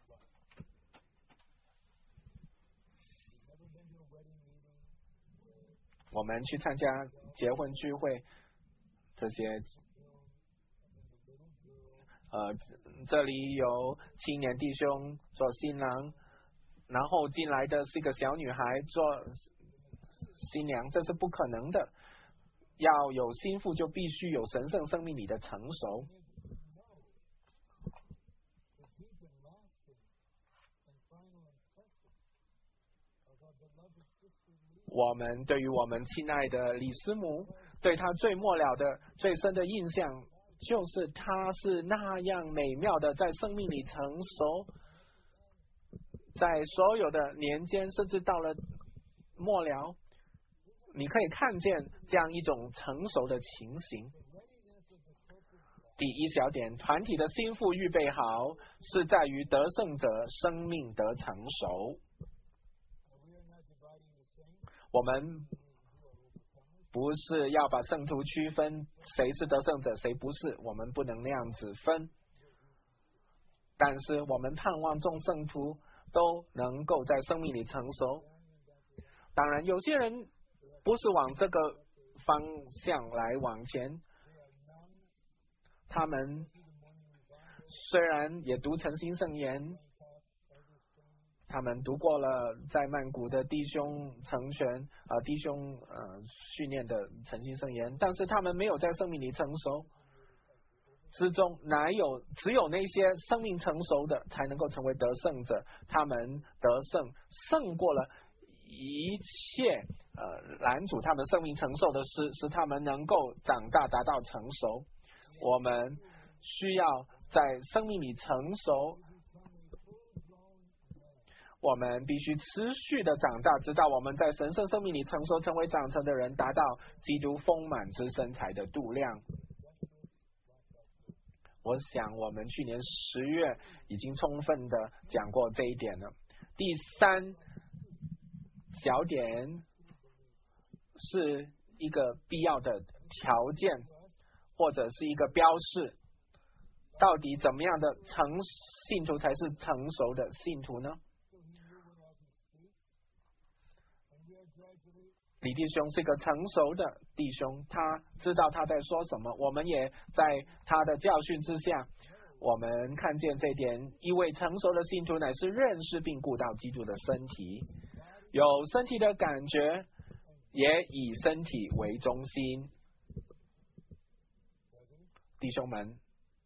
我们去参加结婚聚会，这些呃，这里有青年弟兄做新郎，然后进来的是一个小女孩做新娘，这是不可能的。要有心腹，就必须有神圣生命里的成熟。我们对于我们亲爱的李师母，对她最末了的、最深的印象，就是她是那样美妙的在生命里成熟，在所有的年间，甚至到了末了，你可以看见这样一种成熟的情形。第一小点，团体的心腹预备好，是在于得胜者生命得成熟。我们不是要把圣徒区分谁是得胜者谁不是，我们不能那样子分，但是我们盼望众圣徒都能够在生命里成熟。当然有些人不是往这个方向来往前，他们虽然也读诚心圣言，他们读过了在曼谷的弟兄成全啊、呃、弟兄呃训练的诚心圣言，但是他们没有在生命里成熟。之中哪有只有那些生命成熟的才能够成为得胜者，他们得胜胜过了一切呃拦阻他们生命承受的事，使他们能够长大达到成熟。我们需要在生命里成熟，我们必须持续的长大，直到我们在神圣生命里成熟，成为长成的人，达到基督丰满之身材的度量。我想我们去年十月已经充分的讲过这一点了。第三小点是一个必要的条件，或者是一个标示，到底怎么样的成信徒才是成熟的信徒呢？李弟兄是个成熟的弟兄，他知道他在说什么，我们也在他的教训之下，我们看见这点。一位成熟的信徒乃是认识并顾到基督的身体，有身体的感觉，也以身体为中心。弟兄们，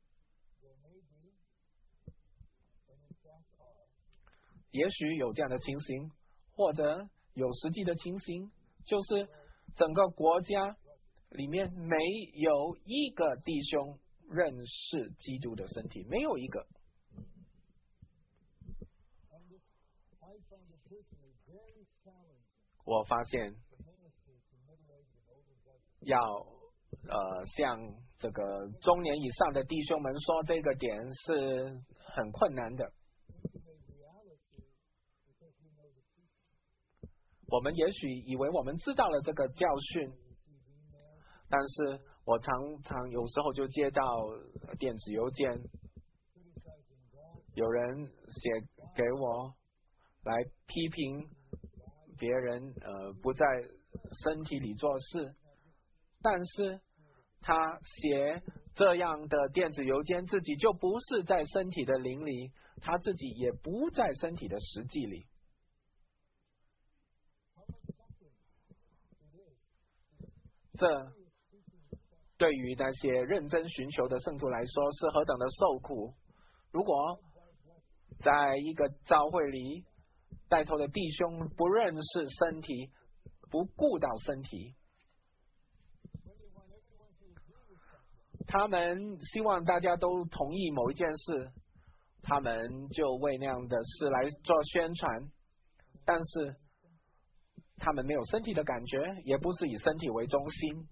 也许有这样的情形，或者有实际的情形，就是整个国家里面没有一个弟兄认识基督的身体，没有一个。我发现要呃向这个中年以上的弟兄们说，这个点是很困难的。我们也许以为我们知道了这个教训，但是我常常有时候就接到电子邮件，有人写给我来批评别人呃不在身体里做事，但是他写这样的电子邮件，自己就不是在身体的灵里，他自己也不在身体的实际里。这对于那些认真寻求的圣徒来说是何等的受苦。如果在一个教会里带头的弟兄不认识身体，不顾到身体，他们希望大家都同意某一件事，他们就为那样的事来做宣传，但是他们没有身体的感觉，也不是以身体为中心。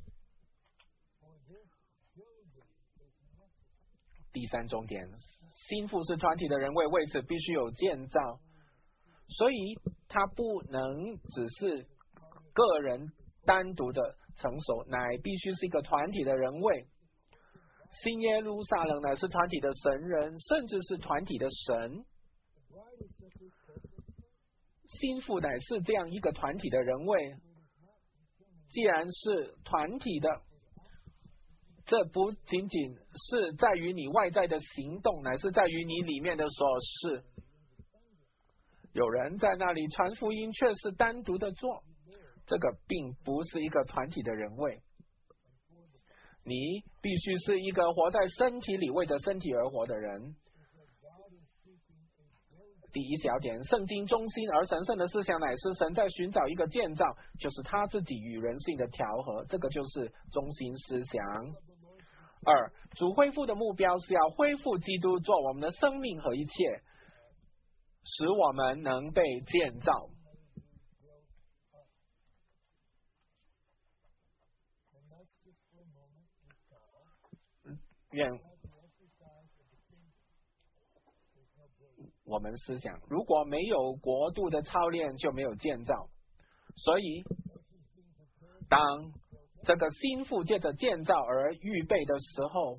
第三重点，新服侍团体的人为为此必须有建造，所以他不能只是个人单独的成熟，乃必须是一个团体的人位。新耶路撒冷乃是团体的神人，甚至是团体的神。新妇乃是这样一个团体的人位，既然是团体的，这不仅仅是在于你外在的行动，乃是在于你里面的所事。有人在那里传福音，却是单独的做，这个并不是一个团体的人位。你必须是一个活在身体里，为着身体而活的人。第一小点，圣经中心而神圣的思想乃是神在寻找一个建造，就是他自己与人性的调和，这个就是中心思想。二，主恢复的目标是要恢复基督做我们的生命和一切，使我们能被建造。愿我们思想，如果没有国度的操练，就没有建造。所以当这个新妇借着建造而预备的时候，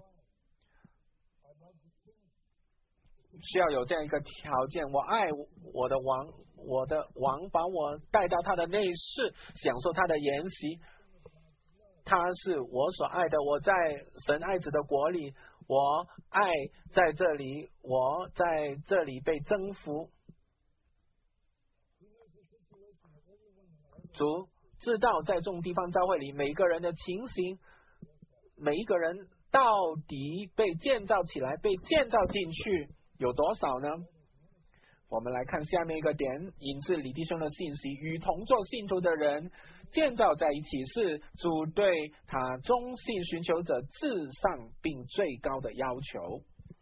需要有这样一个条件，我爱我的王，我的王把我带到他的内室，享受他的筵席，他是我所爱的，我在神爱子的国里，我爱在这里，我在这里被征服。主知道在众地方教会里每一个人的情形，每一个人到底被建造起来，被建造进去有多少呢？我们来看下面一个点，引自李弟兄的信息，与同作信徒的人建造在一起，是主对他忠信寻求者至上并最高的要求。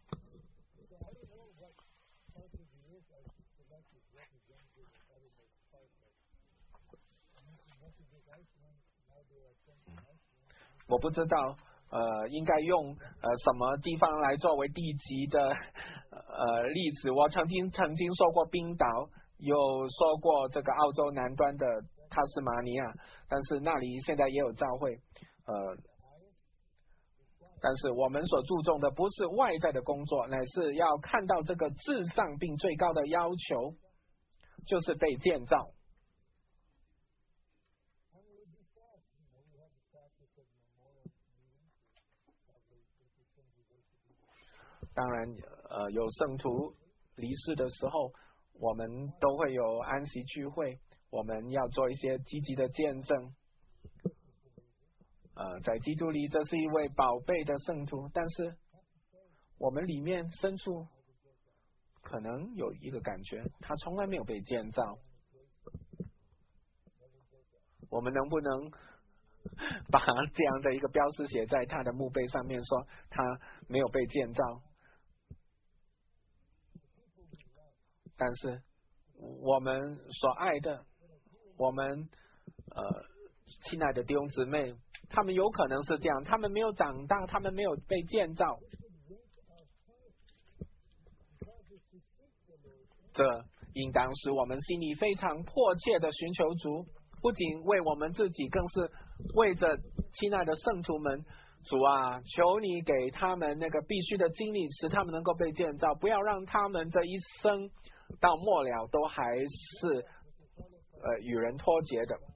我不知道呃，应该用呃什么地方来作为地级的呃例子。我曾经曾经说过冰岛，有说过这个澳洲南端的塔斯马尼亚，但是那里现在也有教会。呃，但是我们所注重的不是外在的工作，乃是要看到这个至上并最高的要求，就是被建造。当然呃，有圣徒离世的时候，我们都会有安息聚会，我们要做一些积极的见证。呃，在基督里，这是一位宝贝的圣徒，但是我们里面深处可能有一个感觉，他从来没有被建造。我们能不能把这样的一个标识写在他的墓碑上面，说他没有被建造？但是我们所爱的，我们呃亲爱的弟兄姊妹， 他们有可能是这样，他们没有长大，他们没有被建造。这应当使我们心里非常迫切的寻求主，不仅为我们自己，更是为着亲爱的圣徒们。主啊，求你给他们那个必须的经历，使他们能够被建造，不要让他们这一生到末了都还是呃与人脱节的。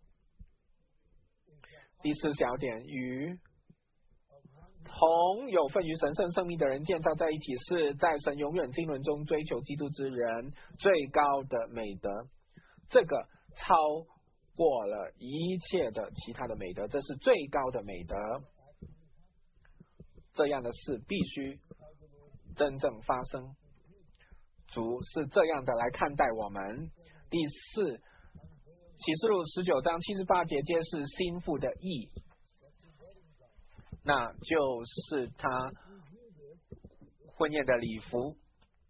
第四小点，与同有份于神圣生命的人建造在一起，是在神永远经纶中追求基督之人最高的美德。这个超过了一切的其他的美德，这是最高的美德。这样的事必须真正发生。主是这样的来看待我们。第四，启示录十九章七十八节揭示心腹的义，那就是他婚宴的礼服。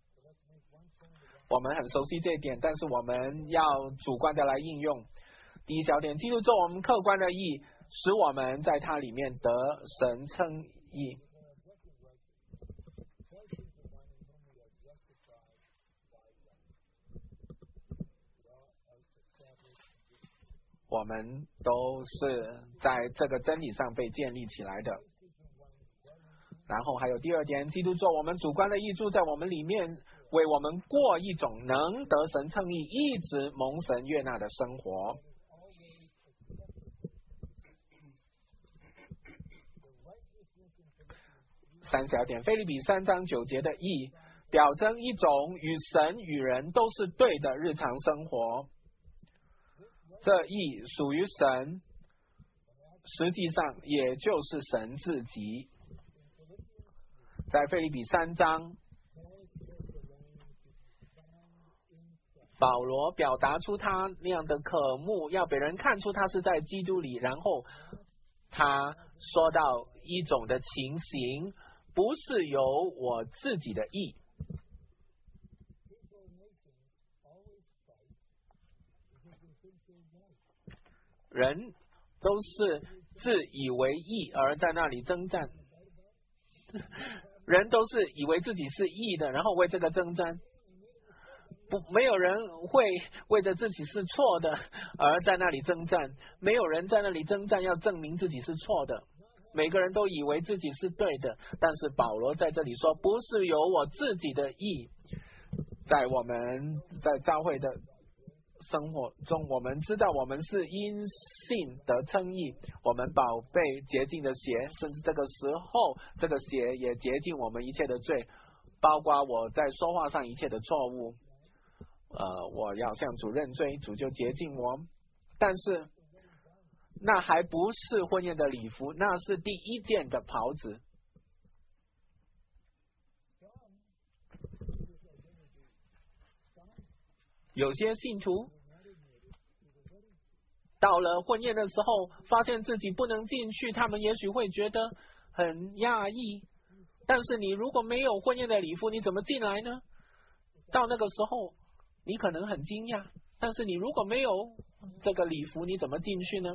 我们很熟悉这一点，但是我们要主观的来应用。第一小点，基督做我们客观的义，使我们在他里面得神称义。我们都是在这个真理上被建立起来的。然后还有第二点，基督做我们主观的义，住在我们里面，为我们过一种能得神称义、一直蒙神悦纳的生活。三小点，腓立比三章九节的义，表征一种与神与人都是对的日常生活。这义属于神，实际上也就是神自己。在腓立比三章，保罗表达出他那样的渴慕，要别人看出他是在基督里，然后他说到一种的情形，不是由我自己的义。人都是自以为义而在那里征战，人都是以为自己是义的，然后为这个征战。不，没有人会为着自己是错的而在那里征战，没有人在那里征战要证明自己是错的。每个人都以为自己是对的，但是保罗在这里说，不是由我自己的义。在我们在教会的生活中，我们知道我们是因信得称义，我们宝贝洁净的血，甚至这个时候这个血也洁净我们一切的罪，包括我在说话上一切的错误。呃，我要向主认罪，主就洁净我。但是那还不是婚宴的礼服，那是第一件的袍子。有些信徒到了婚宴的时候，发现自己不能进去，他们也许会觉得很讶异。但是你如果没有婚宴的礼服，你怎么进来呢？到那个时候，你可能很惊讶。但是你如果没有这个礼服，你怎么进去呢？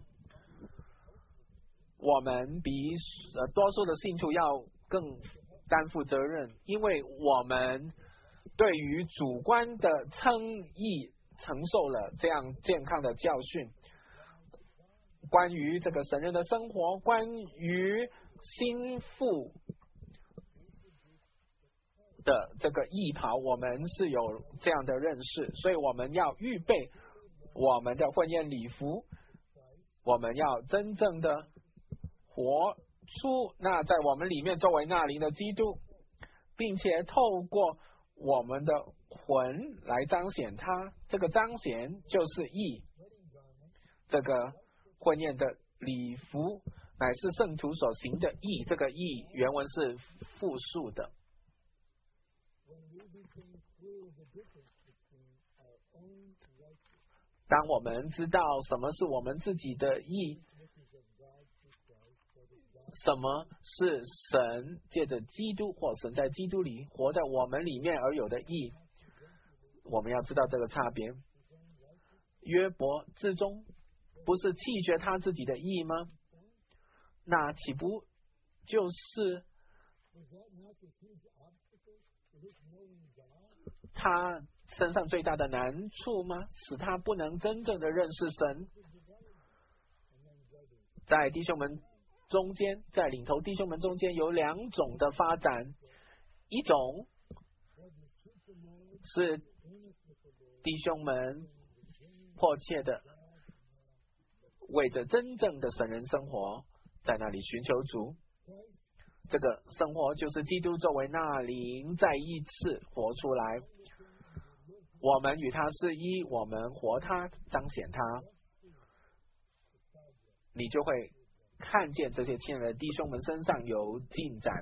我们比呃多数的信徒要更担负责任，因为我们对于主观的称义承受了这样健康的教训，关于这个神人的生活，关于心腹的这个义袍，我们是有这样的认识，所以我们要预备我们的婚宴礼服，我们要真正的活出那在我们里面作为那灵的基督，并且透过我们的魂来彰显它，这个彰显就是义。这个婚宴的礼服乃是圣徒所行的义，这个义原文是复数的。当我们知道什么是我们自己的义，什么是神借着基督或神在基督里活在我们里面而有的义，我们要知道这个差别。约伯之中不是弃绝他自己的义吗？ 那岂不就是他身上最大的难处吗？使他不能真正的认识神。在弟兄们中间，在领头弟兄们中间有两种的发展，一种是弟兄们迫切的为着真正的神人生活在那里寻求主，这个生活就是基督作为那灵再一次活出来，我们与他是一，我们活他，彰显他，你就会看见这些亲爱的弟兄们身上有进展。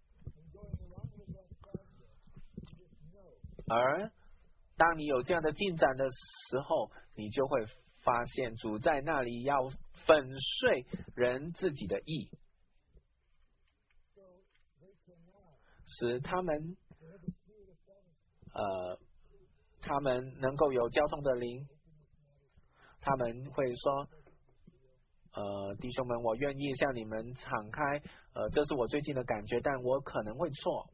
而当你有这样的进展的时候，你就会发现主在那里要粉碎人自己的义，使他们呃他们能够有交通的灵，他们会说呃弟兄们，我愿意向你们敞开，呃这是我最近的感觉，但我可能会错。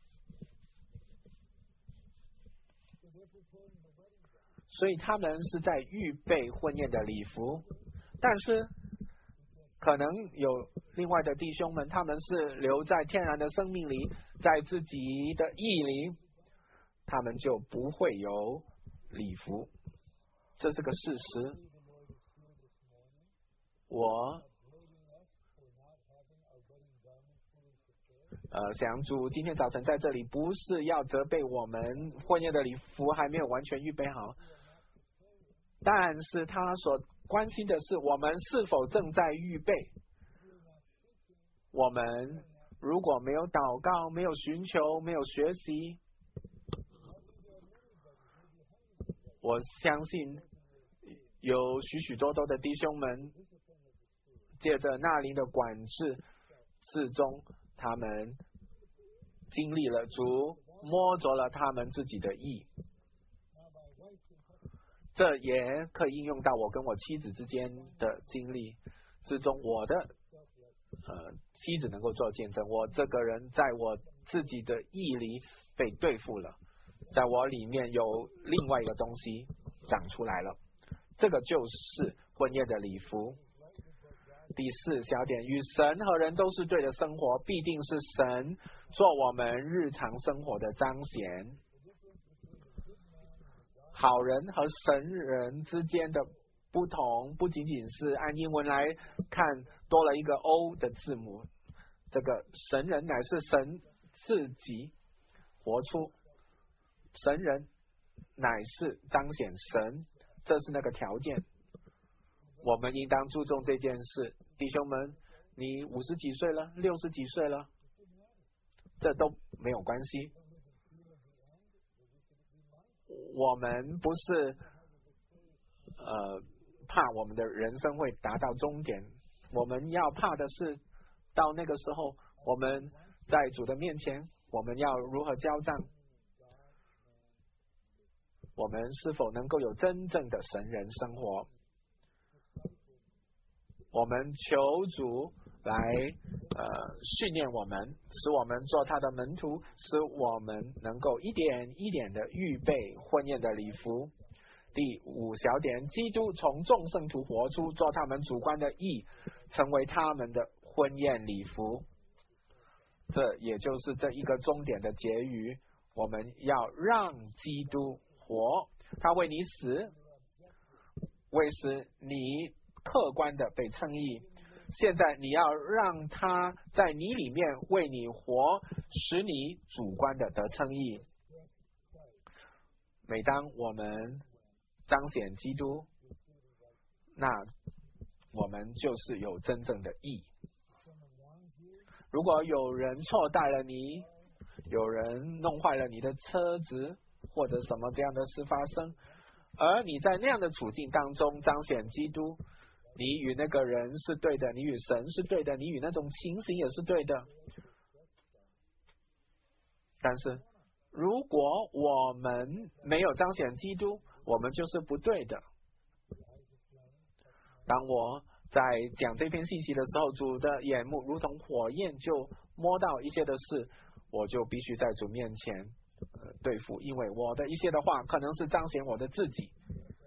所以他们是在预备婚宴的礼服，但是可能有另外的弟兄们，他们是留在天然的生命里，在自己的义里，他们就不会有礼服，这是个事实。我呃想主今天早晨在这里不是要责备我们婚宴的礼服还没有完全预备好，但是他所关心的是我们是否正在预备。我们如果没有祷告，没有寻求，没有学习，我相信有许许多多的弟兄们借着那灵的管制至终，他们经历了主，摸着了他们自己的意。这也可以应用到我跟我妻子之间的经历之中，我的呃妻子能够做见证，我这个人在我自己的意里被对付了，在我里面有另外一个东西长出来了，这个就是婚宴的礼服。第四小点，与神和人都是对的生活，必定是神做我们日常生活的彰显。好人和神人之间的不同，不仅仅是按英文来看多了一个 O 的字母，这个神人乃是神自己活出，神人乃是彰显神，这是那个条件。我们应当注重这件事。弟兄们，你五十几岁了，六十几岁了，这都没有关系。我们不是呃怕我们的人生会达到终点，我们要怕的是到那个时候，我们在主的面前，我们要如何交账，我们是否能够有真正的神人生活。我们求主来呃训练我们，使我们做他的门徒，使我们能够一点一点的预备婚宴的礼服。第五小点，基督从众圣徒活出，做他们主观的义，成为他们的婚宴礼服。这也就是这一个终点的结语，我们要让基督活，他为你死，为使你客观的被称义，现在你要让他在你里面为你活，使你主观的得称义。每当我们彰显基督，那我们就是有真正的义。如果有人错待了你，有人弄坏了你的车子，或者什么这样的事发生，而你在那样的处境当中彰显基督，你与那个人是对的，你与神是对的，你与那种情形也是对的。但是如果我们没有彰显基督，我们就是不对的。当我在讲这篇信息的时候，主的眼目如同火焰，就摸到一些的事，我就必须在主面前、呃、对付，因为我的一些的话可能是彰显我的自己，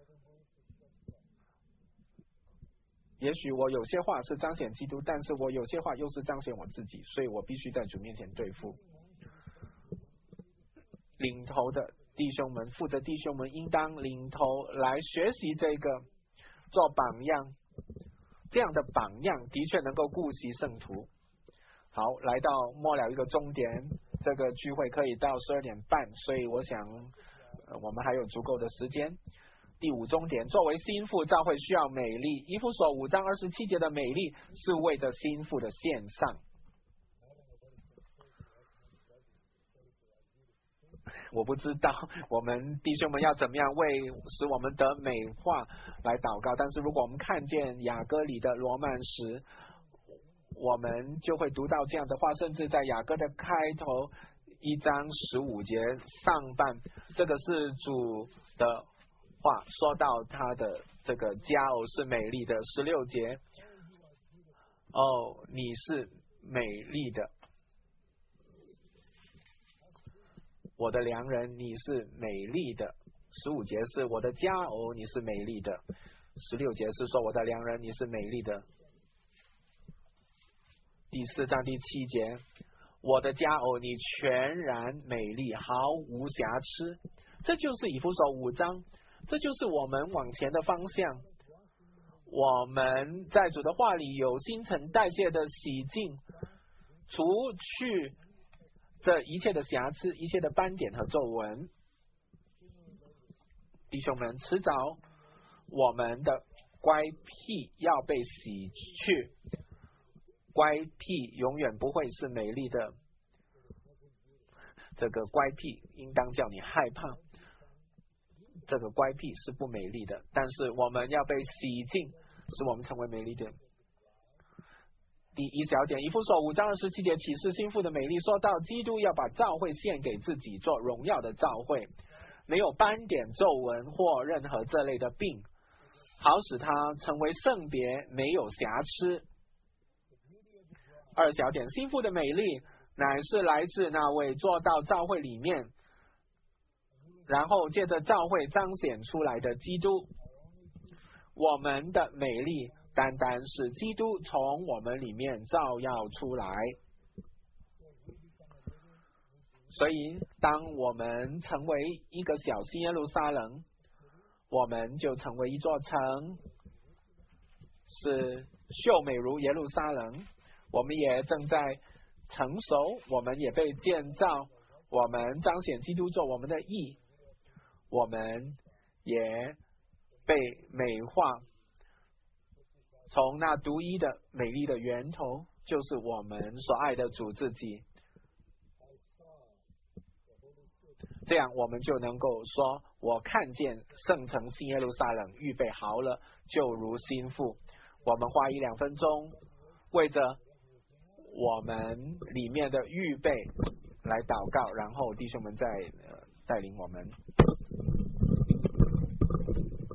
也许我有些话是彰显基督，但是我有些话又是彰显我自己，所以我必须在主面前对付。领头的弟兄们，负责弟兄们应当领头来学习这个，做榜样，这样的榜样的确能够顾惜圣徒。好，来到末了一个终点，这个聚会可以到十二点半，所以我想、呃、我们还有足够的时间。第五终点，作为心腹，教会需要美丽。以弗所五章二十七节的美丽是为着心腹的献上。我不知道我们弟兄们要怎么样为使我们得美化来祷告，但是如果我们看见雅歌里的罗曼史，我们就会读到这样的话，甚至在雅歌的开头一章十五节上半，这个是主的话，说到他的这个佳偶是美丽的。十六节，哦，你是美丽的，我的良人，你是美丽的。十五节是我的佳偶，你是美丽的。十六节是说我的良人，你是美丽的。第四章第七节，我的佳偶，你全然美丽，毫无瑕疵。这就是以弗所五章，这就是我们往前的方向。我们在主的话里有新陈代谢的洗净，除去这一切的瑕疵，一切的斑点和皱纹。弟兄们，迟早我们的乖僻要被洗去，乖僻永远不会是美丽的。这个乖僻应当叫你害怕，这个乖僻是不美丽的，但是我们要被洗净，使我们成为美丽的。第一小点，以弗所五章二十七节启示心腹的美丽，说到基督要把教会献给自己，做荣耀的教会，没有斑点皱纹或任何这类的病，好使它成为圣别，没有瑕疵。二小点，心腹的美丽乃是来自那位做到教会里面，然后借着教会彰显出来的基督。我们的美丽单单是基督从我们里面照耀出来。所以当我们成为一个小新耶路撒冷，我们就成为一座城，是秀美如耶路撒冷。我们也正在成熟，我们也被建造，我们彰显基督做我们的义，我们也被美化。从那独一的美丽的源头，就是我们所爱的主自己。这样我们就能够说，我看见圣城新耶路撒冷预备好了，就如心腹。我们花一两分钟为着我们里面的预备来祷告，然后弟兄们再、呃、带领我们。